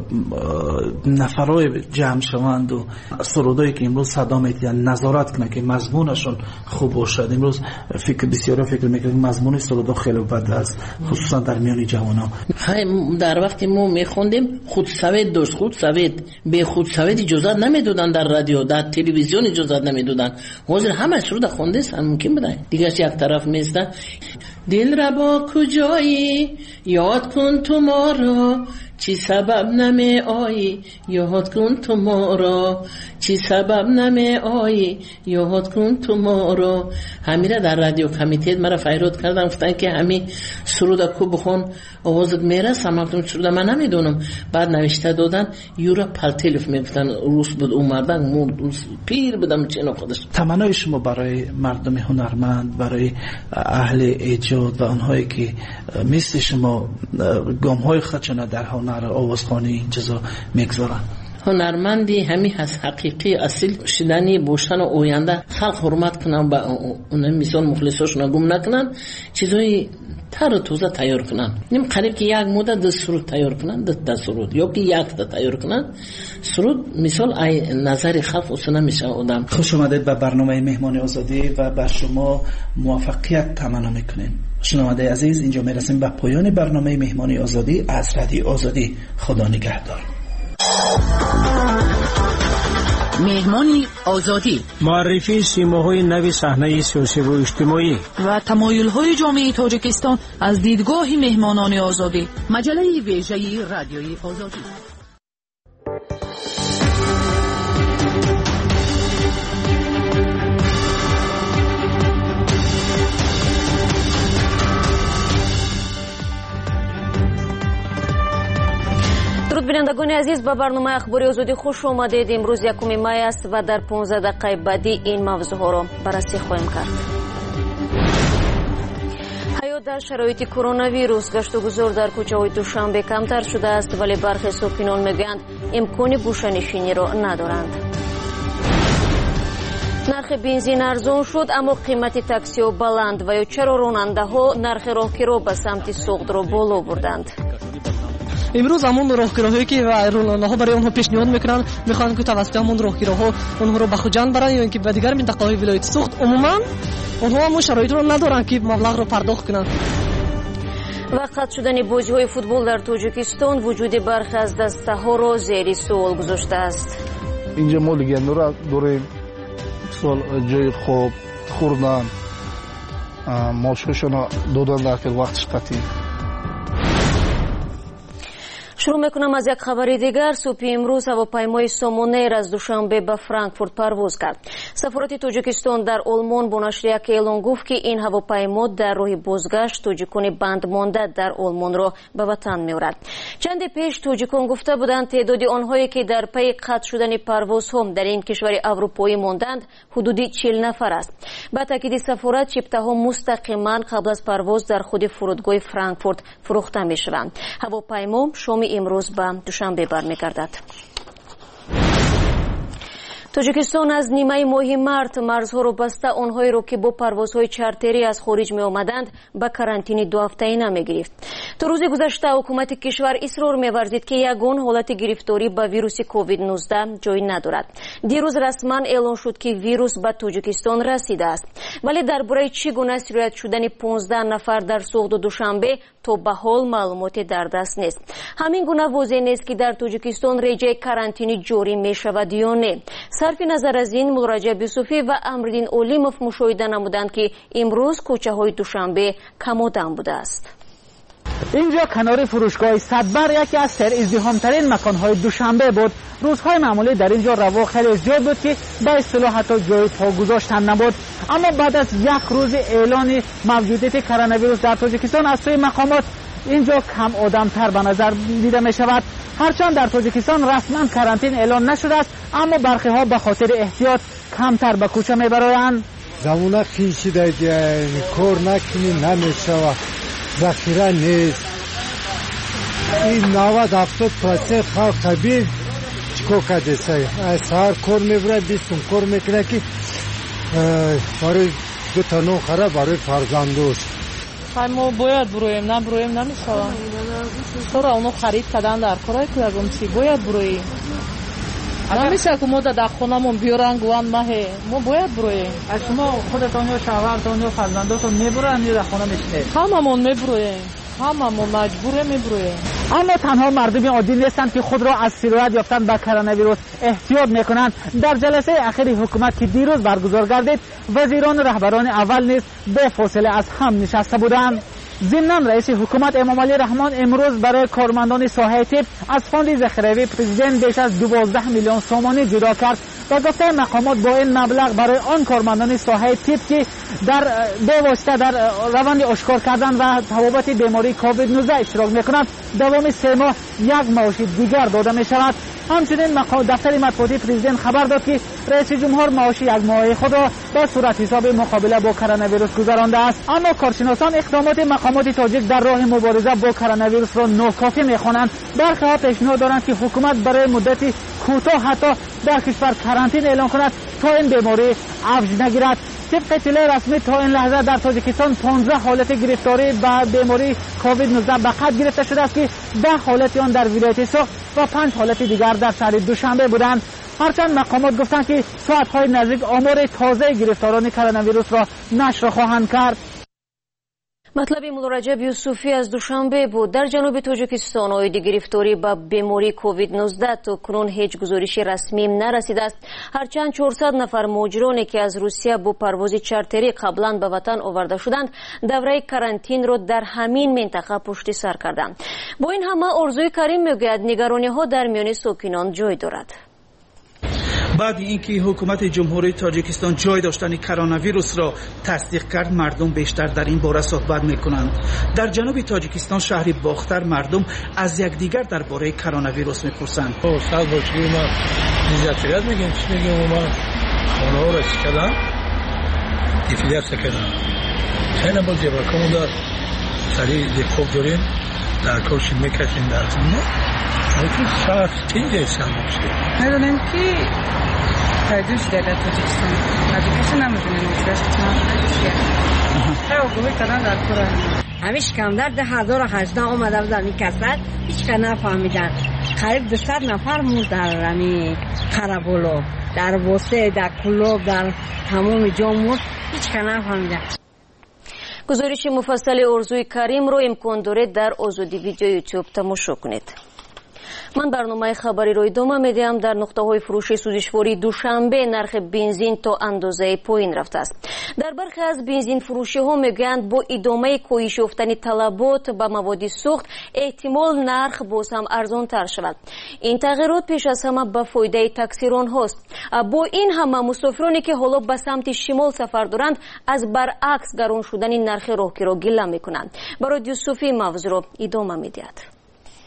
[SPEAKER 6] نفرای جمع شوند و سرودایی که امروز صدا میتین نظارت کنه که مضمونشون خوب باشد؟ امروز فکر بسیاری فکر میکنه مضمون سرودا خیلی بد است، خصوصا در میان جوانان.
[SPEAKER 23] در وقتی ما میخوندیم خود سوید داشت، خود سوید به خود سوید اجازت نمیدادن، در رادیو در تلویزیون اجازت نمیدادن. حاضر همه سرود خونده است ممکن بده دیگه یک طرف میسته. دل را با کجایی یاد کن تو ما را، چی سبب نمی آیی یاد کن تو ما را، چی سبب نمی آیی یاد کن تو ما را. همیره در رادیو کمیته مرا فیروت کردن، گفتن که همین سرود کو بخون آوازت میرسه. من گفتم سرود من نمیدونم. بعد نوشته دادن یورا پالتلف میگفتن، روس بود اومدن مرد، پیر بودم چنو خودش.
[SPEAKER 6] تمنای شما برای مردم هنرمند، برای اهل ایجاد و آنهایی که مثل شما گام‌های خودشون در هنر آوازخوانی این چیزا میگذارن؟
[SPEAKER 23] هنرمندی همین هست، حقیقی اصیل شدنی باشن و آینده خلق حرمت کنن، با اون مثال مخلصاشون گم نکنن، چیزای تر و توزه تیار کنن. نیم قریب که یک مدت ده سرود تیار کنن، ده ده سرود یا که یک ده تیار کنن سرود، مثال ای نظر خلق اصلا نمیشه آدم.
[SPEAKER 6] خوش آمدید به برنامه مهمان آزادی و بر شما موفقیت تمنا میکنیم. شنونده عزیز، اینجا میرسیم به پایان برنامه مهمان آزادی از رادیو آزادی. خدا نگهدار.
[SPEAKER 3] مهمانی آزادی،
[SPEAKER 9] معرفی سیماهای نوی صحنه سیاسی و اجتماعی
[SPEAKER 3] و تمایل‌های جامعه تاجیکستان از دیدگاه مهمانان آزادی. مجله ویژه رادیوی آزادی.
[SPEAKER 1] درود بینندگان عزیز، به برنامه اخباری آزادی خوش آمدید. امروز یکم مای است و در پانزده دقیقه بعدی این موضوعها را بررسی خواهیم کرد. حیات در شرایط کرونا ویروس گشت و گذار در کوچه‌های دوشنبه کمتر شده است، ولی برخی ساکنان میگویند امکان گوشه‌نشینی را ندارند. نرخ بنزین ارزان شد اما قیمت تاکسی ها بلند و یا چرا راننده ها نرخ راهگیری را به سمت سوخت را بالا بردند؟
[SPEAKER 14] امروز همون راهگیراهایی که راننده‌ها برای اونها پیشنهاد میکنن، میخوان که توسط همون راهگیراها اونها رو به خود جان برن یا اینکه به دیگر منطقه‌های ولایت سوخت عموما اونها هم شرایط رو ندارن که مبلغ رو پرداخت کنن.
[SPEAKER 1] وقت شدن بازی‌های فوتبال در تاجیکستان وجود برخی از دسته‌ها را زیر سوال گذاشته است.
[SPEAKER 16] اینجا ما لگندورا داریم، سوال جای خوب خوردن، ماشوشون دادن در که وقتش قطعی.
[SPEAKER 1] شروع میکنم از یک خبر دیگر. صبح امروز هواپیمای سامونیر از دوشنبه به فرانکفورت پرواز کرد. سفارت تاجیکستان در آلمان با نشر یک اعلان گفت که این هواپیما در راه بازگشت تاجیکان بند مانده در آلمان را به وطن میبرد. چند پیش تاجیکان گفته بودند تعداد آنهایی که در پی قطع شدن پروازها در این کشور اروپایی ماندند حدود چهل نفر است. با تاکید سفارت چپته‌ها مستقیما قبل از پرواز در خود فرودگاه فرانکفورت فروخته میشوند. هواپیما شام امروز به دوشنبه برمیگردد. تاجیکستان از نیمه ماه مارت مرزها را بسته آنهایی را که با پروازهای چارتری از خارج می آمدند به کرانتین دو هفته‌ای نمی گرفت. تا روز گذشته حکومت کشور اصرار می ورزید که یگان حالت گرفتاری به ویروس کووید نوزده جای ندارد. دیروز رسما اعلان شد که ویروس به تاجیکستان رسیده است، ولی درباره چگونه سرایت شدن پانزده نفر در سوخت دوشنبه تا به حال معلوماتی در دست نیست. همین گونه واضح نیست که در تاجیکستان رژه کرانتینی جاری می شود یا نه. صرف نظر از این مراجع یوسفی و امرالدین اولیموف مشاهده نمودند که امروز کوچه های دوشنبه کم آدم بوده است.
[SPEAKER 7] اینجا کنار فروشگاه صدبر یکی از سر ازدحام ترین مکانهای دوشنبه بود. روزهای معمولی در اینجا روا خیلی زیاد بود که به اصطلاح حتی جای پا گذاشتن نبود، اما بعد از یک روز اعلان موجودیت کرونا ویروس در تاجیکستان از سوی مقامات اینجا کم آدم تر به نظر دیده می شود. هرچند در تاجیکستان رسما کرانتین اعلان نشده است، اما برخی ها به خاطر احتیاط کمتر به کوچه می برایند.
[SPEAKER 19] زمونه خیشیده دیگه کار نکنی نمیشود، ذخیره نیست. این نود هفتاد پرسنت خلق قبیل چکو کده سای سهر کار میبره بیستون کار میکنه که برای دو تا نو خره برای فرزندوش.
[SPEAKER 14] ما باید برویم، نه برویم نمیشوم. چرا اونو خرید کردن در کارای کردم چی باید برویم. نمیشه که ما در خونمون بیارن گوان ماهه، ما باید برویم.
[SPEAKER 7] از شما خودتان یا شوهرتان یا فرزنداتون میبرن یا در خونه میشینید؟
[SPEAKER 14] هممون میبرویم، هممون مجبوره میبرویم.
[SPEAKER 7] اما تنها مردم عادی نیستند که خود را از سرایت یافتن به کرونا ویروس احتیاط میکنند. در جلسه اخیر حکومت که دیروز برگزار گردید، وزیران رهبران اول نیز به فاصله از هم نشسته بودند. ضمن رئیس حکومت امامعلی رحمان امروز برای کارمندان ساحه تیپ از فاند ذخیروی پرزیدنت بیش از دوازده میلیون سومانی جدا کرد و گفته مقامات با این مبلغ برای آن کارمندان ساحه تیپ که در به واسطه در روند آشکار کردن و تبابت بیماری کووید نوزده اشتراک میکنند دوام سه ماه یک معاش دیگر داده می شود. همچنین دفتر مطبوعاتی پرزیدنت خبر داد که رئیس جمهور معاش یک ماهه خود را به صورت حساب مقابله با کرونا ویروس گذرانده است. اما کارشناسان اقدامات مقامات تاجیک در راه مبارزه با کرونا ویروس را ناکافی میخوانند. برخی پیشنهاد دارند که حکومت برای مدتی کوتاه حتی در کشور کرانتین اعلام کند تا این بیماری افزایش نگیرد. طبق اطلاع رسمی تا این لحظه در تاجیکستان پانزده حالت گرفتاری به بیماری کووید نوزده به قید گرفته شده است که ده حالت آن در ولایت سوخت و پنج حالت دیگر در شهر دوشنبه بودند. هرچند مقامات گفتند که ساعت‌های نزدیک آمار تازه گرفتاران کرونا ویروس را نشر خواهند کرد.
[SPEAKER 1] مطلب مولارجب یوسفی از دوشنبه بود. در جنوب تاجیکستان اوید گرفتاری به بیماری کووید نوزده تا کنون هیچ گزارش رسمی نرسیده است. هرچند چهارصد نفر مهاجرانی که از روسیه با پرواز چارتری قبلا به وطن آورده شدند دوره کرانتین را در همین منطقه پشت سر کردند. با این همه ارزوی کریم میگوید نگرانی ها در میان ساکنان جای دارد.
[SPEAKER 6] بعد اینکه حکومت جمهوری تاجیکستان جای داشتن کرونا ویروس را تصدیق کرد مردم بیشتر در این باره صحبت میکنند. در جنوب تاجیکستان شهر باختر مردم از یکدیگر درباره کرونا ویروس میپرسند.
[SPEAKER 4] او سال باشی ما دیزاتریات میگیم چی میگیم ما خونه را چی کردن دیفیدر سکردن خیلی با جبرکمون دار سریع دیکوب داریم در کوشی میکشیم در زمینه لیکن شهر چیزی سال باشی
[SPEAKER 17] ندونیم که تایدوش در تاجیکستان تاجیکستان نمیدونیم ازش چند گوهی کردن در کره
[SPEAKER 20] همیش کم در ده هزار و هجده آمده بودن این کسر هیچ که نفهمیدن قریب دوصد نفر مون در رمی قربولو در بوسه در کلوب در تمام جامعه هیچ که نفهمیدن.
[SPEAKER 1] گزارش مفصل ارزوی کریم رو امکان داره در آزادی ویدیو یوتیوب تماشا کنید. من برنامه خبری رو ادامه میدم. در نقطه های فروش سوزشواری دوشنبه نرخ بنزین تا اندازه پایین رفته است. در برخی از بنزین فروشی ها میگویند با ادامه کاهش یافتن طلبات به مواد سوخت احتمال نرخ باز هم ارزان تر شود. این تغییرات پیش از همه به فایده تاکسیران هاست. با این همه مسافرانی که حالا به سمت شمال سفر دارند از برعکس گران شدن نرخ راهگیری گله میکنند. برای یوسفی موضوع رو ادامه میدهد.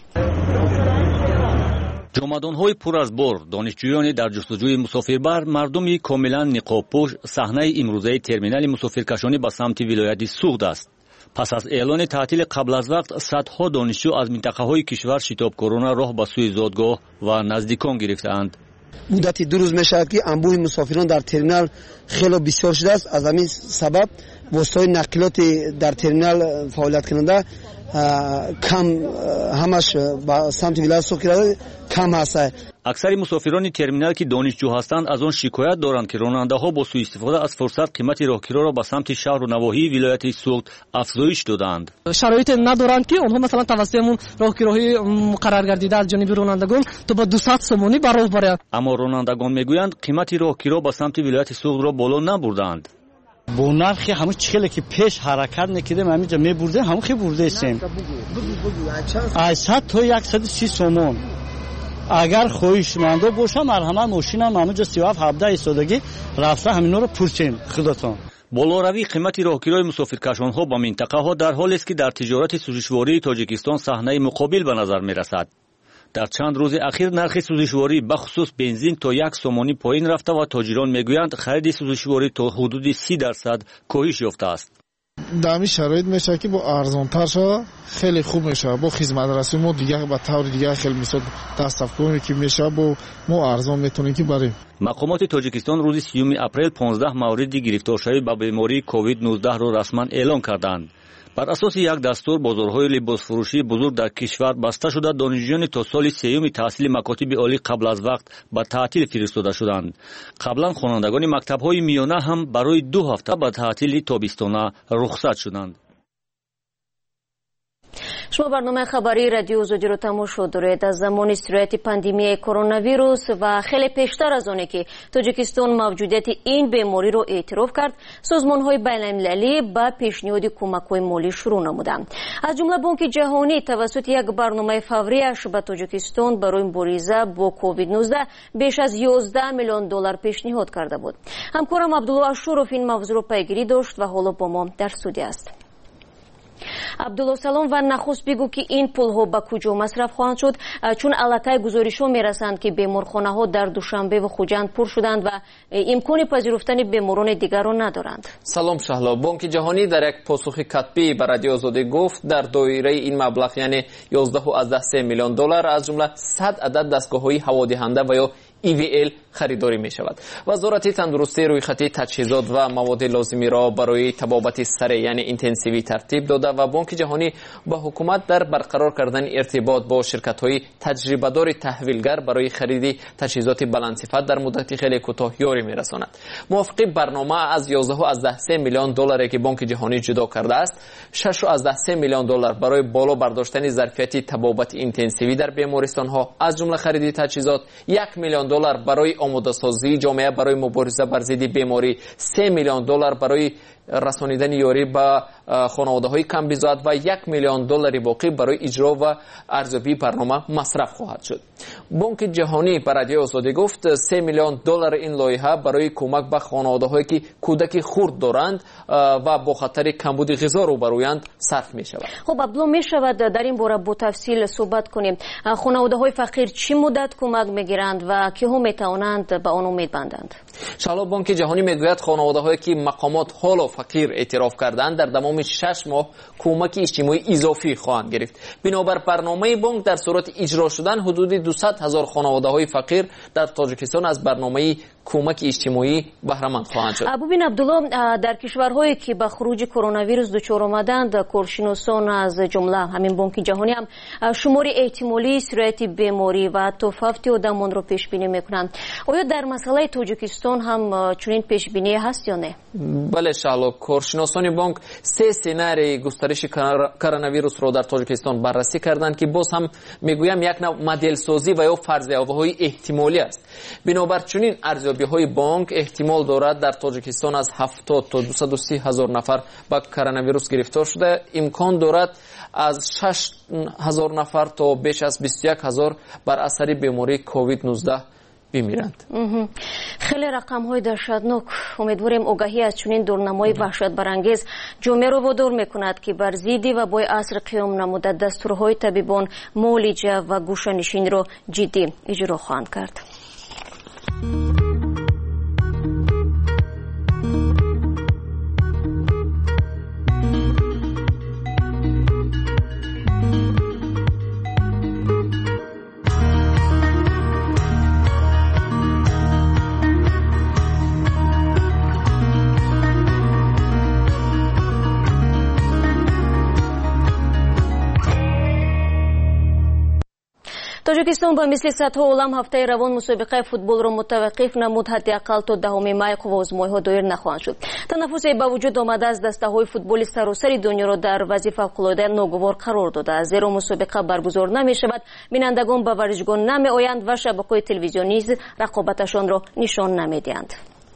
[SPEAKER 24] ҷомадонҳои пур аз бор донишҷӯёне дар ҷустуҷӯи мусофирбар мардуми комилан ниқобпӯш саҳнаи имрӯзаи терминали мусофиркашонӣ ба самти вилояти суғд аст. пас аз эълони таътили қабл аз вақт садҳо донишҷӯ аз минтақаҳои кишвар шитобкорона роҳ ба сӯи зодгоҳ ва наздикон гирифтаанд.
[SPEAKER 25] муддати ду рӯз мешавад ки анбӯҳи мусофирон дар терминал хело бисёр шудааст. аз ҳамин сабаб воситаҳои нақлиёти дар терминал фаъолияткунанда кам ҳамаш ба самти вилоят суғд кирада кам ҳаст.
[SPEAKER 24] аксари мусофирони терминал ки донишҷӯ ҳастанд аз он шикоят доранд ки ронандаҳо бо суистифода аз фурсат қимати роҳгироро ба самти шаҳру навоҳии вилояти суғд афзоиш доданд.
[SPEAKER 14] шароите надоранд ки онҳо масалан тавассутамон роҳгироҳи муқаррар гардида аз ҷониби ронандагон то ба дусад сомонӣ ба роҳ баранд.
[SPEAKER 24] аммо ронандагон мегӯянд қимати роҳгиро ба самти вилояти суғдро боло набурданд.
[SPEAKER 26] бо нархи ҳамун чихеле ки пеш ҳаракат мекардем ҳаминҷа мебурдем ҳамун хи бурдестем аз сад то яксаду си сомон. агар хоҳишмандо боша марҳамат мошинам ҳамунҷа си ҳафт ҳабдаҳ истодагӣ рафта ҳаминҳоро пурсем худатон.
[SPEAKER 24] болоравии қимати роҳгирои мусофиркашонҳо ба минтақаҳо дар ҳолест ки дар тиҷорати сӯзишвории тоҷикистон саҳнаи муқобил ба назар мерасад. дар чанд рӯзи ахир нархи сӯзишворӣ бахусус бензин то як сомонӣ поин рафта ва тоҷирон мегӯянд хариди сӯзишворӣ то ҳудуди си дарсад коҳиш ёфтааст.
[SPEAKER 16] дар ҳамин шароит мешавад ки бо арзонтар шавад хеле хуб мешавад. бо хизматрасои мо дигар ба таври дигар хеле мисол дастафкунӣ ки мешавад бо мо арзон метавонем ки барем.
[SPEAKER 24] мақомоти тоҷикистон рӯзи сеюми апрел понздаҳ мавриди гирифторшавӣ ба бемории ковид нуздаҳ-ро расман эълон карданд. бар асоси як дастур бозорҳои либосфурӯшии бузург дар кишвар баста шуда донишҷӯёни то соли сеюми таҳсили макотиби олӣ қабл аз вақт ба таътил фиристода шуданд. қаблан хонандагони мактабҳои миёна ҳам барои ду ҳафта ба таътили тобистона рухсат шуданд.
[SPEAKER 1] شما برنامه خبری رادیو آزادی رو تماشا دارید. از زمان استرایت پاندمی کرونا ویروس و خیلی پیشتر از آنه که تاجیکستان موجودیت این بیماری رو اعتراف کرد، سازمان‌های بین‌المللی با پیشنهاد کمک‌های مالی شروع نمودند. از جمله بانک جهانی توسط یک برنامه فوریش به تاجیکستان برای مبارزه با کووید نوزده بیش از یازده میلیون دلار پیشنهاد کرده بود. همکارم عبدالله اشورов این موضوع رو پیگیری داشت و حالا با ما در استودیو است. عبدالله سلام و نخست بگو که این پول‌ها به کجا مصرف خواهند شد، چون الکی گزارش‌ها می‌رسند که بیمارخانه‌ها در دوشنبه و خوجند پر شدند و امکان پذیرفتن بیماران دیگر را ندارند.
[SPEAKER 2] سلام شهلا. بانک جهانی در یک پاسخ کتبی به رادیو آزادی گفت در دایره این مبلغ یعنی یازده و سه میلیون دلار از جمله صد عدد دستگاه‌های هوادهنده و یا ای وی ال خریداری می شود. وزارت تندرستی روی خطی تجهیزات و مواد لازمی را برای طبابت سریع یعنی اینتنسیوی ترتیب داده و بانک جهانی با حکومت در برقرار کردن ارتباط با شرکت‌های تجربه‌دار تحویلگر برای خرید تجهیزات بلندصفت در مدت خیلی کوتاه یاری می‌رساند. موافق برنامه از یازده و سه میلیون دلاری که بانک جهانی جدا کرده است، شش و سه میلیون دلار برای بالا برداشتن ظرفیت طبابت اینتنسیوی در بیمارستان‌ها از جمله خرید تجهیزات، یک میلیون دلار برای آماده سازی جامعه برای مبارزه بر ضد بیماری، سه میلیون دلار برای رسانیدن یاری به خانواده‌های کم بزاعت و یک میلیون دلار باقی برای اجرا و ارزیابی برنامه مصرف خواهد شد. بانک جهانی به رادیو آزادی گفت سه میلیون دلار این لایحه برای کمک به خانواده‌هایی که کودک خرد دارند و با خطر کمبود غذا روبرویند صرف می شود.
[SPEAKER 1] خب عبدالله، می شود در این باره با تفصیل صحبت کنیم؟ خانواده‌های فقیر چی مدت کمک میگیرند و کی هم می توانند به آن امید بندند؟
[SPEAKER 2] شالا بانک جهانی میگوید خانواده‌هایی که مقامات حالا فقیر اعتراف کردند در تمام شش ماه کمک اجتماعی اضافی خواهند گرفت. بنابر برنامه بانک در صورت اجرا شدن حدود دویست هزار خانواده‌های فقیر در تاجیکستان از برنامه کمک اجتماعی بهره مند خواهند شد.
[SPEAKER 1] ببین عبدالله، در کشورهایی که به خروج کرونا ویروس دچار آمدند، کارشناسان از جمله همین بانک جهانی هم شمار احتمالی سرایت بیماری و توفیفت آدمان رو پیش بینی میکنند. آیا در مسئله تاجیکستان هم چنین پیش بینی هست یا نه؟
[SPEAKER 2] بله شهلا، کارشناسان بانک سه سناریوی گسترش کرونا ویروس رو در تاجیکستان بررسی کردند که باز هم میگویم یک نوع مدل سازی و یا فرضیه‌های احتمالی است. بنابر چنین ارزیابی‌های بانک احتمال دارد در تاجیکستان از هفتاد تا دویست و سی هزار نفر با کرونا ویروس گرفتار شده، امکان دارد از شش هزار نفر تا بیش از بیست و یک هزار بر اثر بیماری کووید نوزده بمیرند.
[SPEAKER 1] خیلی رقم های دهشتناک. امیدواریم آگاهی از چنین دورنمای وحشت برانگیز جامعه رو وادار میکند که بر ضد وبای عصر قیام نموده دستورهای طبیبان معالجه و گوشه‌نشینی رو جدی اجرا خواهند کرد. تاجیکستان با مثل صدها عالم هفته روان مسابقه فوتبال را متوقف نمود. حداقل تا دهم مای قوازمایی‌ها دایر نخواهند شد. تنفس با وجود آمده از دسته‌های فوتبال سراسر دنیا را در وضع فوق‌العاده ناگوار قرار داده. زیرا مسابقه برگزار نمی‌شود، بینندگان به ورزشگاه نمی‌آیند و شبکه‌های تلویزیونی رقابتشان را نشان نمی‌دهند.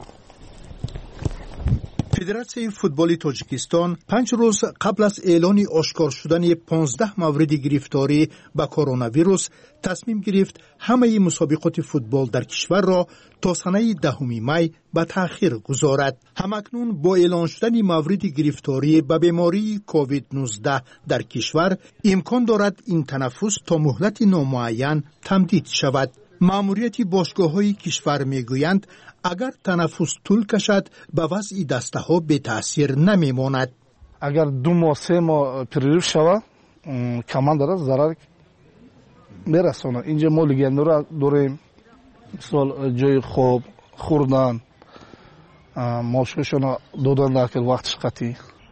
[SPEAKER 5] فدراسیون فوتبال تاجیکستان پنج روز قبل از اعلان آشکار شدن پانزده مورد گرفتاری به کرونا ویروس تصمیم گرفت همه مسابقات فوتبال در کشور را تا سنه دهم می به تأخیر گذارد. همکنون با اعلان شدن مورد گرفتاری به بیماری کووید نوزده در کشور امکان دارد این تنفس تا مهلت نامعین تمدید شود. ماموریت باشگاه‌های کشور میگویند اگر تنفس طول کشد به وضع دسته ها به تاثیر نمی ماند.
[SPEAKER 16] اگر دو ماه سه ماه پریروف شود کمان دارد ضرر میرسونه. اینجا ما لگنده را داریم، مثال جای خواب خوردن ماشکشون دادن در که وقتش قطعی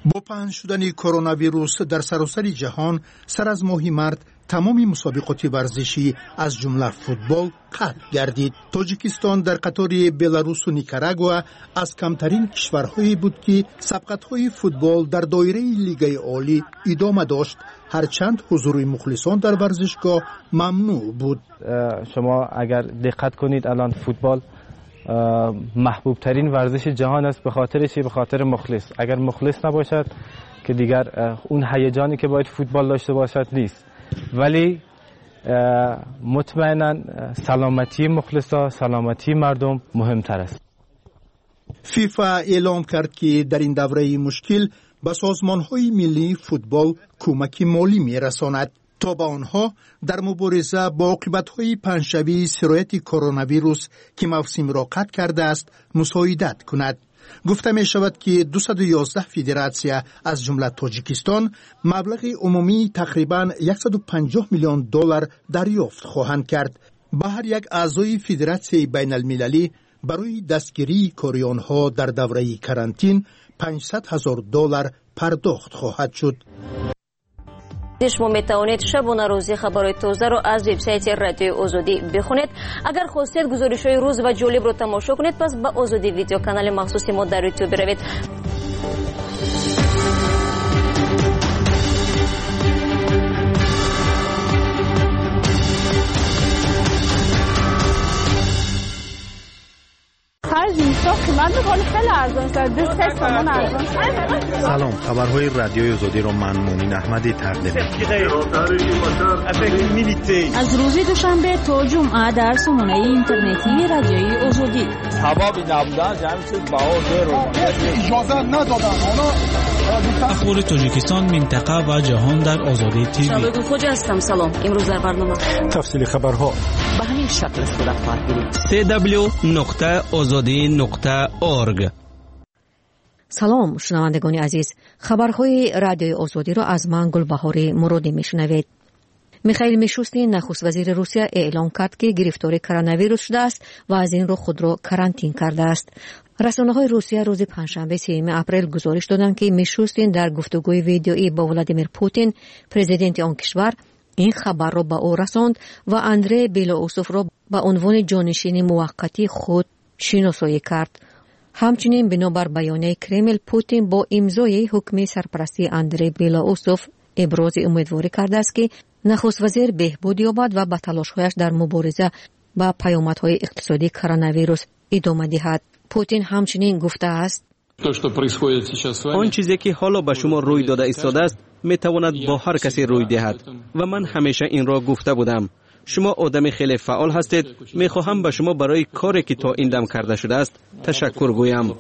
[SPEAKER 5] با پنهان شدن کرونا ویروس در سراسر جهان سر از ماه مارت تمام مسابقات ورزشی از جمله فوتبال قطع گردید. تاجیکستان در قطار بلاروس و نیکاراگوآ از کمترین کشورهایی بود که سبقت‌های فوتبال در دایره لیگ عالی ادامه داشت، هرچند حضور مخلصان در ورزشگاه ممنوع بود.
[SPEAKER 8] شما اگر دقت کنید الان فوتبال محبوب ترین ورزش جهان است. به خاطر چی؟ به خاطر مخلص. اگر مخلص نباشد که دیگر اون هیجانی که باید فوتبال داشته باشد نیست. ولی مطمئنا سلامتی مخلصا، سلامتی مردم مهمتر است.
[SPEAKER 5] فیفا اعلام کرد که در این دوره مشکل به سازمان‌های ملی فوتبال کمک مالی می‌رساند تا به آنها در مبارزه با عاقبت‌های پنجشنبه سرایت کرونا ویروس که موسم را قطع کرده است مساعدت کند. گفته می شود که دویست و یازده فدراسیا از جمله تاجیکستان مبلغ عمومی تقریباً صد و پنجاه میلیون دلار دریافت خواهند کرد. به هر یک اعضای فدراسیای بین المللی برای دستگیری کاری آنها در دوره کرانتین پانصد هزار دلار پرداخت خواهد شد.
[SPEAKER 1] شما می توانید شبانه روزی خبرهای تازه را از وبسایت رادیوی آزادی بخونید. اگر خواستید گزارش‌های روز و جالب را تماشا کنید پس به آزادی ویدیو کانال مخصوص ما در یوتیوب بروید.
[SPEAKER 10] سلام، خبرهای رادیوی آزادی را من مومن احمدی تقدیم می‌کنم.
[SPEAKER 18] از روز دوشنبه تا جمعه در سامانه اینترنتی رادیوی آزادی.
[SPEAKER 11] سبب نبودن جمع چیز بهار رو اجازه ندادن.
[SPEAKER 7] اخبار تاجیکستان، منطقه و جهان در آزادی تیوی.
[SPEAKER 1] شبگون خوجا هستم. سلام. امروز در برنامه
[SPEAKER 10] تفصیل خبرها
[SPEAKER 3] به همین شکل استفاده خواهد بود.
[SPEAKER 22] سی دبلیو نقطه آزادی نقطه اورگ.
[SPEAKER 12] سلام شنوندگان عزیز، خبرهای رادیوی آزادی را از من گلبهاری مرادی میشنوید. میخائیل میشوستین نخست وزیر روسیه اعلام کرد که گرفتار کرونا ویروس شده است و از این رو خود را کرانتین کرده است. رسانه‌های روسیه روز پنجشنبه سیوم اپریل گزارش دادند که میشوستین در گفتگوی ویدیویی با ولادیمیر پوتین پرزیدنت آن کشور این خبر را به او رساند و اندری بیلاوسوف را به عنوان جانشین موقتی خود شناسایی کرد. همچنین بنابر بیانیه کرمل، پوتین با امضای حکم سرپرستی اندری بیلاوسوف ابراز امیدواری کرده است که نخست وزیر بهبود یابد و به تلاش‌هایش در مبارزه با پیامدهای اقتصادی کرونا ویروس ادامه دهد. پوتین همچنین گفته است
[SPEAKER 22] آن چیزی که حالا به شما روی داده ایستاده است میتواند با هر کسی روی دهد و من همیشه این را گفته بودم. شما آدم خیلی فعال هستید. میخواهم به شما برای کاری که تا این دم کرده شده است تشکر گویم.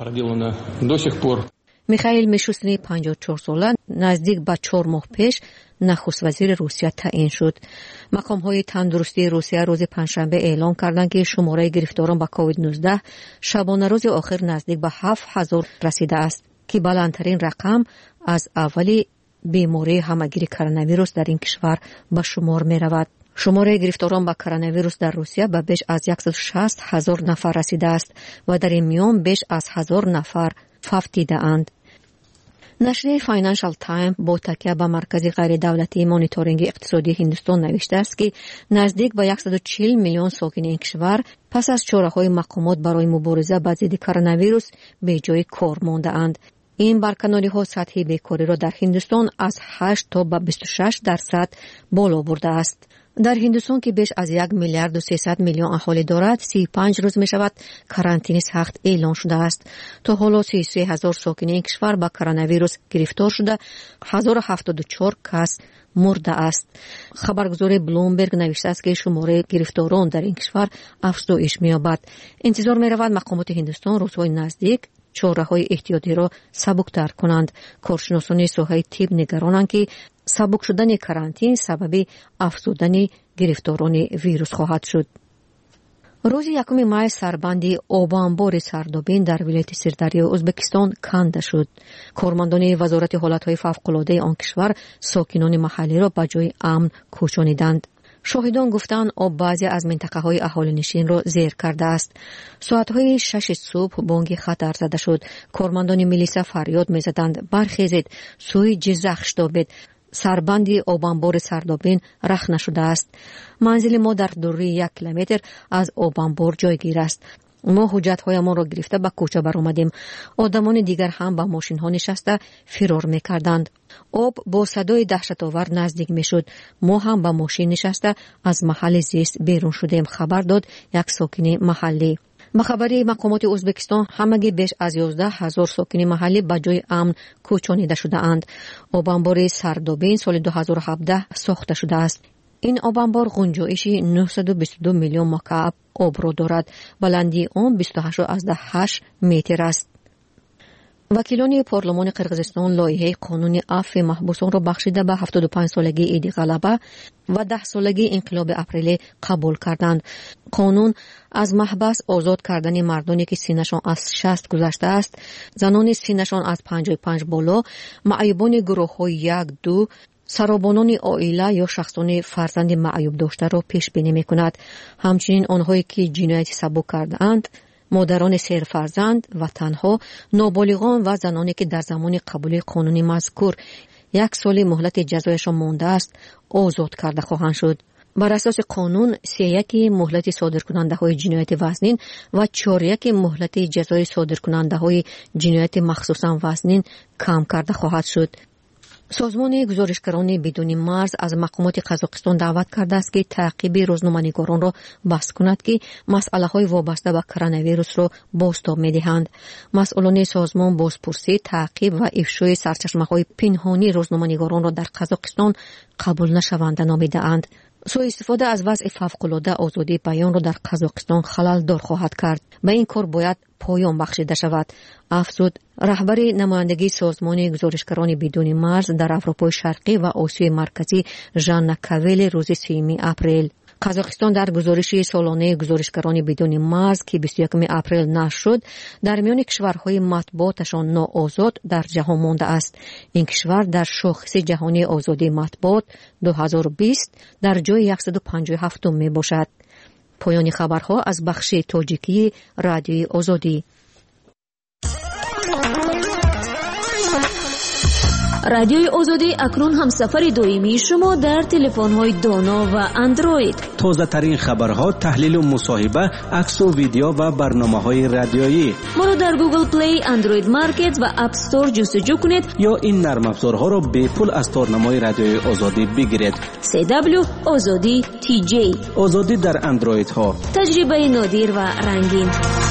[SPEAKER 12] میخائیل میشوستین پنجاه و چهار ساله نزدیک به چهار ماه پیش نخست وزیر روسیه تعیین شد. مقام‌های تندرستی روسیه روز پنجشنبه اعلام کردند که شماره گرفتاران به کووید نوزده شبانه روز آخر نزدیک به هفت هزار رسیده است که بلندترین رقم از اولی بیماری همگیر کرونا ویروس در این کشور به شمار می رود. شماره گرفتاران با کرونا ویروس در روسیه به بیش از صد و شصت هزار نفر رسیده است و در این میان بیش از هزار نفر وفات دیده اند. نشریه فاینانشال تایم با تکیه به مرکز غیر دولتی مانیتورینگ اقتصادی هندوستان نوشته است که نزدیک به صد و چهل میلیون ساکن این کشور پس از چاره‌های مقامات برای مبارزه با ضد کرونا ویروس به جای کار مانده اند. این برکناری‌ها سطح بیکاری را در هندوستان از هشت تا به بیست و شش درصد بالا برده است. در هندوستان که بیش از یک میلیارد و سیصد میلیون اهالی دارد، سی و پنج روز می شود کرانتین سخت اعلان شده است. تا حالا سی و سه هزار ساکن این کشور با کرونا ویروس گرفتار شده، هزار و هفتاد و چهار کس مرده است. خبرگزاری بلومبرگ نوشته است که شماره گرفتاران در این کشور افزایش می‌یابد. انتظار می‌رود مقامات هندوستان روزهای نزدیک چاره‌های احتیاطی را سبک‌تر کنند. کارشناسان ساحه طب نگرانند که سبک شدن کرانتین سبب افزودن گرفتاران ویروس خواهد شد. روز یکم ماه سربندی آب انبار سردابین در ولایت سردریای ازبکستان کنده شد. کارمندان وزارت حالتهای فوق‌العاده آن کشور ساکنان محلی را به جای امن کوچانیدند. شاهدان گفتند آب بعضی از منطقه‌های اهالی‌نشین را زیر کرده است. ساعت‌های شش صبح بانگ خطر زده شد. کارمندان میلیسا فریاد می‌زدند برخیزید، سوی جزخ شتابید، سربندی آبانبار سردابین رخ نشده است. منزل ما در دوری یک کیلومتر از آبانبار جایگیر است. ما حجت‌هایمان را گرفته به کوچه برآمدیم. آدمان دیگر هم به ماشین‌ها نشسته فرار می‌کردند. آب با صدای دهشت‌آور نزدیک می‌شد. ما هم به ماشین نشسته از محل زیست بیرون شدیم، خبر داد یک ساکن محلی. به خبری مقامات ازبکستان همگی بیش از یازده هزار ساکن محلی به جای امن کوچانیده شده اند. آبانبار سردابین سال دو هزار و هفده ساخته شده است. این آبانبار گنجایشی نهصد و بیست و دو میلیون مکعب آب را دارد. بلندی آن بیست و هشت ممیز هشت متر است. وکیلان پارلمان قرقیزستان لایحه قانون عفو محبوسان را بخشیده به هفتاد و پنج سالگی عید غلبه و ده سالگی انقلاب اپریل قبول کردند. قانون از محبس آزاد کردن مردانی که سینشان از شصت گذشته است، زنان سینشان از پنجاه و پنج بالا، معیوبان گروه‌های یک دو، سرابانان عائله یا شخصان فرزند معیوب داشته را پیش بینی می‌کند. همچنین آنهایی که جنایت سبک کرده‌اند، مادران سیر فرزند و تنها، نابالغان و زنانی که در زمان قبول قانونی مذکور یک سال مهلت جزایشان مانده است آزاد کرده خواهند شد. بر اساس قانون سی یک مهلت صادرکننده های جنایت وزنین و چهار یک مهلت جزای صادرکننده های جنایت مخصوصا وزنین کم کرده خواهد شد. سازمان گزارشگران بدون مرز از مقامات قزاقستان دعوت کرده است که تعقیب روزنامه‌نگاران را بس کند که مسئله‌های وابسته به کرونا ویروس را بازتاب می‌دهند. مسئولان سازمان بازپرسی، تعقیب و افشای سرچشمه‌های پنهانی روزنامه‌نگاران را در قزاقستان قبول نشونده نامیده‌اند. سوء استفاده از وضع فوق‌العاده آزادی بیان را در قزاقستان خلل دار خواهد کرد. به این کار باید پایان بخشیده شود. افزود رهبر نمایندگی سازمان گزارشگران بدون مرز در اروپای شرقی و آسیای مرکزی ژان کویل روز سوم اپریل. قزاقستان در گزارش سالانه گزارشگران بدون مرز که بیست و یکم اپریل نشر شد، در میان کشورهای مطبوعاتشان ناآزاد در جهان مانده است. این کشور در شاخص جهانی آزادی مطبوعات دو هزار و بیست در جای صد و پنجاه و هفت می باشد. پایان خبرها از بخش تاجیکی رادیوی آزادی.
[SPEAKER 1] رادیوی آزادی اکنون هم سفر دائمی شما در تلفن‌های دانا و اندروید.
[SPEAKER 22] تازه ترین خبرها، تحلیل و مصاحبه، عکس و ویدیو و برنامه‌های رادیویی.
[SPEAKER 1] ما رو در گوگل پلی، اندروید مارکت و اپ استور جستجو کنید
[SPEAKER 22] یا این نرم افزارها را به پول از تورنمای رادیوی آزادی بگیرید.
[SPEAKER 1] سی دبلیو آزادی تی جی.
[SPEAKER 22] آزادی در اندروید ها.
[SPEAKER 1] تجربه نادر و رنگین.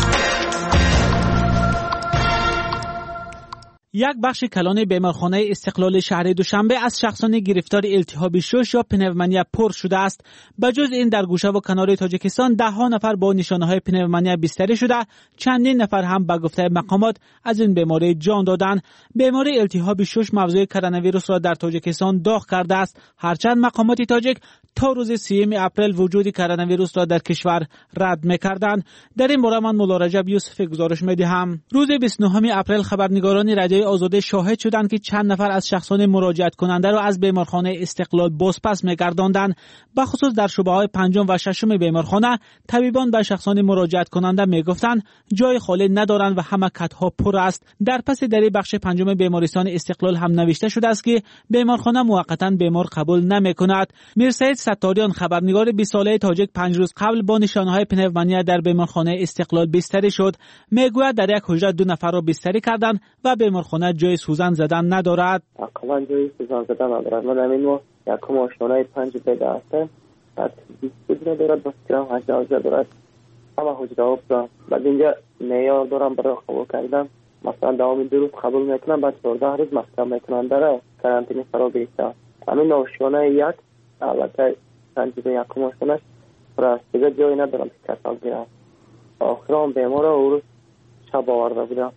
[SPEAKER 7] یک بخش کلان بیمارخانه استقلال شهر دوشنبه از شخصان گرفتار التهاب شش یا پنومونیا پر شده است. بجز این در گوشه و کنار تاجیکستان ده ها نفر با نشانه‌های پنومونیا بستری شده، چندین نفر هم به گفته مقامات از این بیماری جان دادند. بیماری التهاب شش موضوع کرونا ویروس را در تاجیکستان داغ کرده است، هرچند مقامات تاجیک تا روز سوم اپریل وجود کرونا ویروس را در کشور رد می‌کردند. در این باره من مولا رجب یوسفی گزارش می‌دهم. روز بیست و نه اپریل خبرنگاران رادیوی آزادی شاهد شدند که چند نفر از شخصان مراجعت کننده را از بیمارخانه استقلال بازپس می‌گرداندند. به خصوص در شعبه‌های پنجم و ششم بیمارخانه طبیبان به شخصان مراجعت کننده می‌گفتند جای خالی ندارند و همه کت‌ها پر است. در پس در بخش پنجم بیمارستان استقلال هم نوشته شده است که بیمارخانه موقتاً بیمار قبول نمی‌کند. میرسید ستاریان خبرنگار بیست ساله تاجیک پنج روز قبل با نشانه‌های پنومونیا در بیمارخانه استقلال بستری شد. میگوید در یک حجره دو نفر را بستری کردند و بیمارخانه جای سوزن زدن ندارد.
[SPEAKER 9] اقلا جای سوزن زدن ندارد. من همین ما یک ماشینای پنج پیدا هستم. بعد بیست حجره دارد، با سیرم هجده حجره دارد. همه حجره ها بزن. بعد اینجا معیار دارم برای قبول کردم. مثلا دوام دو روز قبول میکنم، بعد چهارده روز محکم میکنم در کرانتین فرا بیسته. همین ناشانه یک البته سنجیده یک ماشینش پر است، دیگه جایی ندارم که کسال گیرم. آخرام بیمار او روز شب آورده بودم.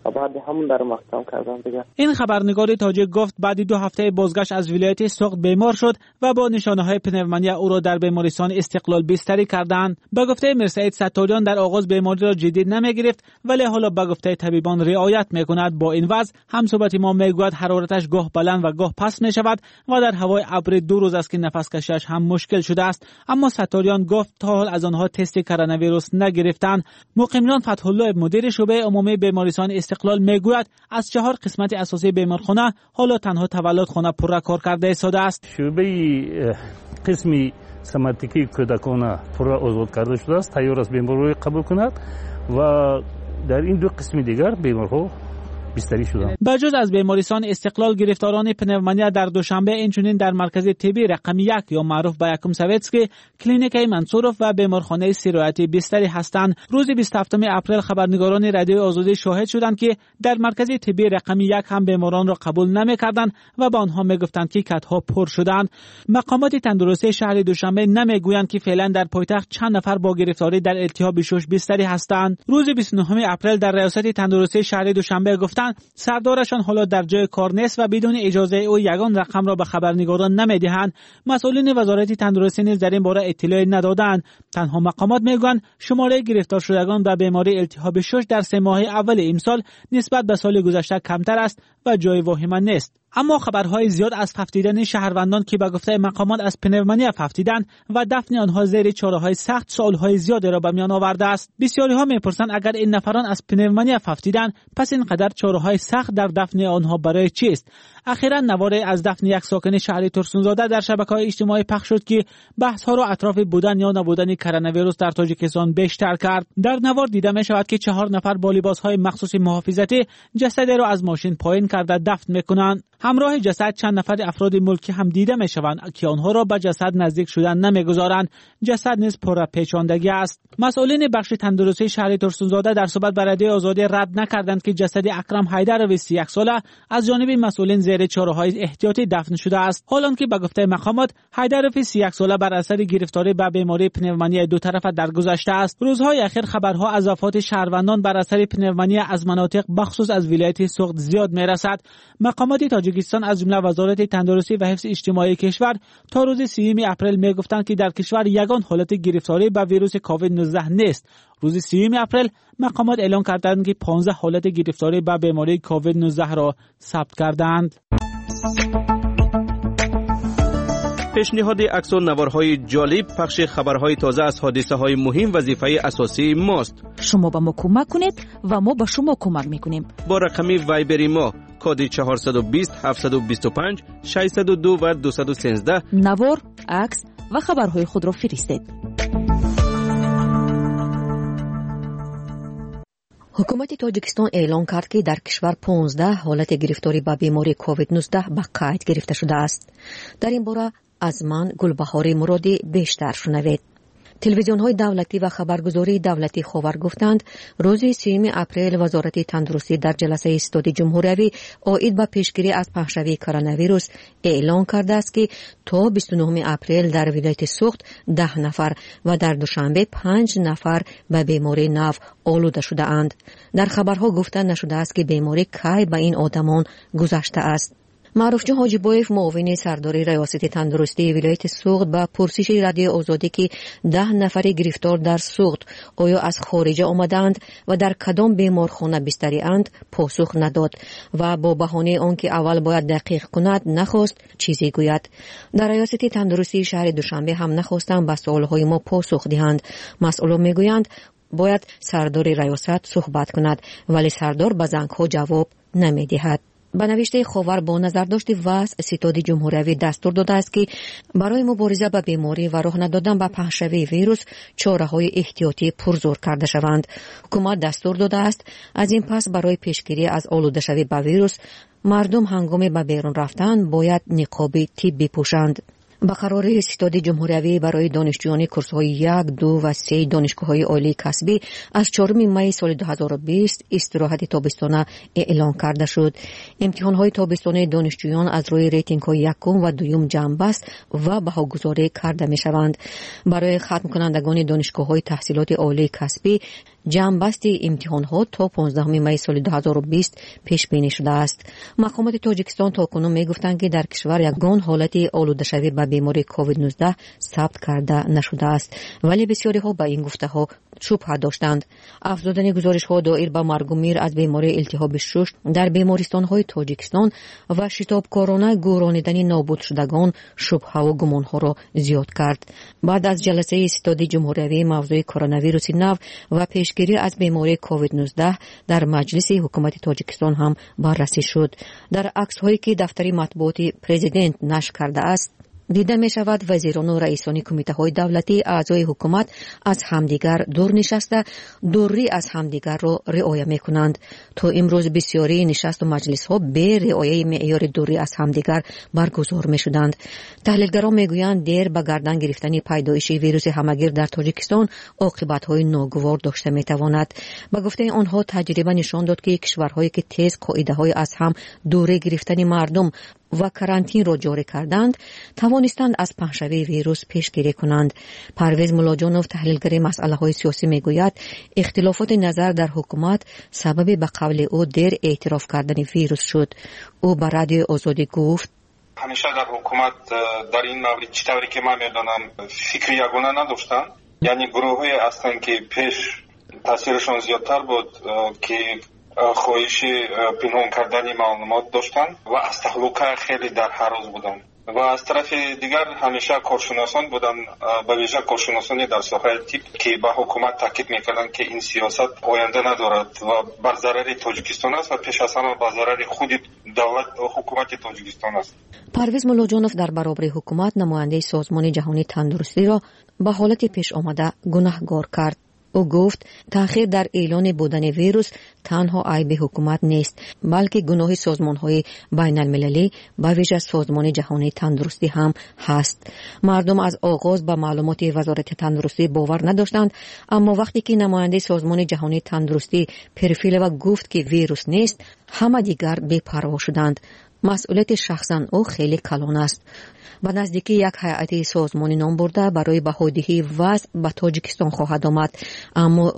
[SPEAKER 9] و بعد همون در مقام کردم دیگه.
[SPEAKER 7] این خبرنگار تاجیک گفت بعد دو هفته بازگشت از ولایت سوخت بیمار شد و با نشانه‌های پنومونیا او را در بیمارستان استقلال بستری کردند. به گفته میرسعید ستاریان در آغاز بیماری را جدی نمیگرفت ولی حالا به گفته طبیبان رعایت میکند. با این وضع همصحبت ما میگوید حرارتش گاه بلند و گاه پست میشود و در هوای ابر دو روز است که نفس کشیش هم مشکل شده است. اما ستاریان گفت تا حال از آنها تست کرونا ویروس نگرفتند. مقیمران فتح الله مدیر شعبه عمومی بیمارستان استقلال میگوید از چهار قسمت اساسی بیمارخانه حالا تنها تولدخانه پر کار کرده ایستاده است.
[SPEAKER 6] شعبه قسمی سماتیکی کودکانه پر آزاد کرده شده است، تیار است بیمارو قبول کند و در این دو قسم دیگر بیمارها بستری شدند.
[SPEAKER 7] بجز از بیمارستان استقلال گرفتاران پنومونیا در دوشنبه اینچنین در مرکز طبی رقم یک یا معروف به یکم سویتسکی، کلینیک منصورف و بیمارخانه سیرویتی بستری هستند. روز بیست و هفتم اپریل خبرنگاران رادیوی آزادی شاهد شدند که در مرکز طبی رقم یک هم بیماران را قبول نمی‌کردند و با آنها میگفتند که کت‌ها پر شدند. مقامات تندرستی شهر دوشنبه نمیگویند که فعلا در پایتخت چند نفر با گرفتاری در التهاب شش بستری هستند. روز بیست و نهم اپریل در ریاست تندرستی شهر دوشنبه گفتند سردارشان حالا در جای کار نیست و بدون اجازه او یگان رقم را به خبرنگاران نمیدهند. مسئولین وزارت تندرستی نیز در این باره اطلاعی ندادند. تنها مقامات میگویند شماره گرفتار شدگان به بیماری التهاب شش در سه ماه اول امسال نسبت به سال گذشته کمتر است و جای واهمه نیست. اما خبرهای زیاد از ففتیدن شهروندان که به گفته مقامات از پنومونیا ففتیدند و دفن آنها زیر چاره‌های سخت سوالهای زیادی را به میان آورده است. بسیاری ها میپرسند اگر این نفران از پنومونیا ففتیدند پس اینقدر چاره‌های سخت در دفن آنها برای چیست؟ اخیراً نواری از دفن یک ساکن شهر ترسونزاده در شبکه‌های اجتماعی پخش شد که بحث‌ها را اطراف بودن یا نبودن کرونا ویروس در تاجیکستان بیشتر کرد. در نوار دیده می‌شود که چهار نفر با لباس‌های مخصوص محافظتی جسد را از ماشین پایین کرده دفن می‌کنند. همراه جسد چند نفر افراد ملکی هم دیده می‌شوند که آنها را به جسد نزدیک شدن نمی‌گذارند. جسد نیز پر پیچاندگی است. مسئولین بخش تندرستی شهر ترسونزاده در صحبت با رادیوی آزادی رد نکردند که جسد اکرم حیدروی سی و یک ساله از جانب مسئولین زیر چاره‌های احتیاطی دفن شده است. حالانکه به گفته مقامات حیدروی سی و یک ساله بر اثر گرفتاری به بیماری پنومونیا دو طرفه درگذشته است. روزهای اخیر خبرها از وفات شهروندان بر اثر پنومونیا از مناطق بخصوص از ولایت سوخت زیاد میرسد. مقامات تاجیکستان از جمله وزارت تندرستی و حفظ اجتماعی کشور تا روز سیوم اپریل میگفتند که در کشور یگان حالت گرفتاری به ویروس کووید نوزده نیست. روز سیوم اپریل مقامات اعلام کردند که پانزده حالت گرفتاری به بیماری کووید نوزده را ثبت کردند.
[SPEAKER 22] پیشنهاد عکس و نوارهای جالب، پخش خبرهای تازه از حادثه های مهم وظیفه اساسی ماست.
[SPEAKER 3] شما به ما کمک کنید و ما به شما کمک میکنیم.
[SPEAKER 22] با رقم وایبری ما کد چهارصد و بیست هفتصد و بیست و پنج ششصد و دو و دویست و سیزده
[SPEAKER 3] نوار، عکس و خبرهای خود را فرستید.
[SPEAKER 12] حکومت تاجیکستان اعلام کرد که در کشور پانزده حالت گرفتاری به بیماری کووید نوزده به قید گرفته شده است. در این باره از من گلبهار مرادی بیشتر شنوید. تلویزیون‌های دولتی و خبرگزاری دولتی خبر گفتند روز سیوم اپریل وزارت تندرستی در جلسه استادی جمهوری عاید به پیشگیری از پخش‌روی کرونا ویروس اعلام کرده است که تا بیست و نهم اپریل در ولایت سوخت ده نفر و در دوشنبه پنج نفر به بیماری نو آلوده شده اند. در خبرها گفته نشده است که بیماری کی به این آدمان گذشته است. معروف جان حاجیبایف معاون سردار ریاست تندرستی ولایت سوخت با پرسش رادیو آزادی که ده نفر گرفتار در سوخت آیا از خارج آمدند و در کدام بیمارخانه بستری اند پاسخ نداد و با بهانه آنکه اول باید دقیق کند نخواست چیزی گوید. در ریاست تندرستی شهر دوشنبه هم نخواستند به سوالهای ما پاسخ دهند. مسئولان میگویند باید سردار ریاست صحبت کند ولی سردار به زنگ‌ها جواب نمیدهد. به نوشته خبر با نظر داشت وضع ستاد جمهوری دستور داده است که برای مبارزه با بیماری و راه ندادن به پخش‌روی ویروس چاره‌های احتیاطی پرزور کرده شوند. حکومت دستور داده است از این پس برای پیشگیری از آلوده شوی به ویروس مردم هنگام به بیرون رفتن باید نقاب طبی پوشند. با قرار ستاد جمهوری برای دانشجویان کورس‌های یک، دو و سه دانشگاه‌های عالی کسبی از چهارم می سال دو هزار و بیست استراحت تابستانه اعلام کرده شد. امتحان‌های تابستانه دانشجویان از روی ریتینگ‌های یکم و دوم جمع بست و بهاگذاری کرده می‌شوند. برای ختم کنندگان دانشگاه‌های تحصیلات عالی کسبی ҷамъбасти имтиҳонҳо то понздаҳуми майи соли дуҳазору бист пешбинӣ шудааст. мақомоти тоҷикистон токунун мегуфтанд ки дар кишвар ягон ҳолати олудашавӣ ба бемории ковид нуздаҳ сабт карда нашудааст, вале бисёриҳо ба ин гуфтаҳо шубҳа доштанд. афзудани гузоришҳо доир ба маргу мир аз бемории илтиҳоби шуш дар бемористонҳои тоҷикистон ва шитобкорона гӯронидани нобудшудагон шубҳаву гумонҳоро зиёд кард. баъд аз ҷаласаи ситоди ҷумҳуриявии мавзӯи коронавируси нав ва пешгирӣ аз бемории ковид нуздаҳ дар маҷлиси ҳукумати тоҷикистон ҳам баррасӣ шуд. дар аксҳое ки дафтари матбуоти президент нашр кардааст, дида мешавад вазирону раисони кумитаҳои давлатӣ аъзои ҳукумат аз ҳамдигар дур нишаста дуррӣ аз ҳамдигарро риоя мекунанд. то имрӯз бисёрии нишасту маҷлисҳо бе риояи меъёри дуррӣ аз ҳамдигар баргузор мешуданд. таҳлилгарон мегӯянд дер ба гардан гирифтани пайдоиши вируси ҳамагир дар тоҷикистон оқибатҳои ногувор дошта метавонад. ба гуфтаи онҳо таҷриба нишон дод ки кишварҳое ки тез қоидаҳои аз ҳам дурӣ гирифтани мардум ва карантинро ҷорӣ карданд, тавонистанд аз паҳншавии вирус пешгирӣ кунанд. парвез муллоҷонов, таҳлилгари масъалаҳои сиёсӣ, мегӯяд ихтилофоти назар дар ҳукумат сабаби ба қавли ӯ дер эътироф кардани вирус шуд. ӯ ба радиои Озодӣ гуфт:
[SPEAKER 4] ҳамеша дар ҳукумат дар ин маврид чӣ тавре ки ман медонам фикри ягона надоштанд, яъне гурӯҳҳое ҳастанд ки пеш таъсирашон зиёдтар буд ки хоҳиши пинҳон кардани маълумот доштанд ва аз таҳлука хеле дар ҳарос буданд. ва аз тарафи дигар ҳамеша коршиносон буданд, ба вижа коршиносони дар соҳаи тиб, ки ба ҳукумат таъкид мекарданд ки ин сиёсат оянда надорад ва бар зарари тоҷикистон аст ва пеш аз ҳама ба зарари худи давлат ҳукумати тоҷикистон аст.
[SPEAKER 12] парвез муллоҷонов дар баробари ҳукумат намояндаи созмони ҷаҳонии тандурустиро ба ҳолати пешомада гунаҳгор кард. ӯ гуфт таъхир дар эълони будани вирус танҳо айби ҳукумат нест, балки гуноҳи созмонҳои байналмилалӣ ба вижа созмони ҷаҳонии тандурустӣ ҳам ҳаст. мардум аз оғоз ба маълумоти вазорати тандурустӣ бовар надоштанд, аммо вақте ки намояндаи созмони ҷаҳонии тандурустӣ Перфилова гуфт ки вирус нест, ҳама дигар бепарво шуданд. масъулияти шахсан ӯ хеле калон аст. ба наздикӣ як ҳайати созмони ном бурда барои баҳодиҳии вазъ ба Тоҷикистон хоҳад омад, аммо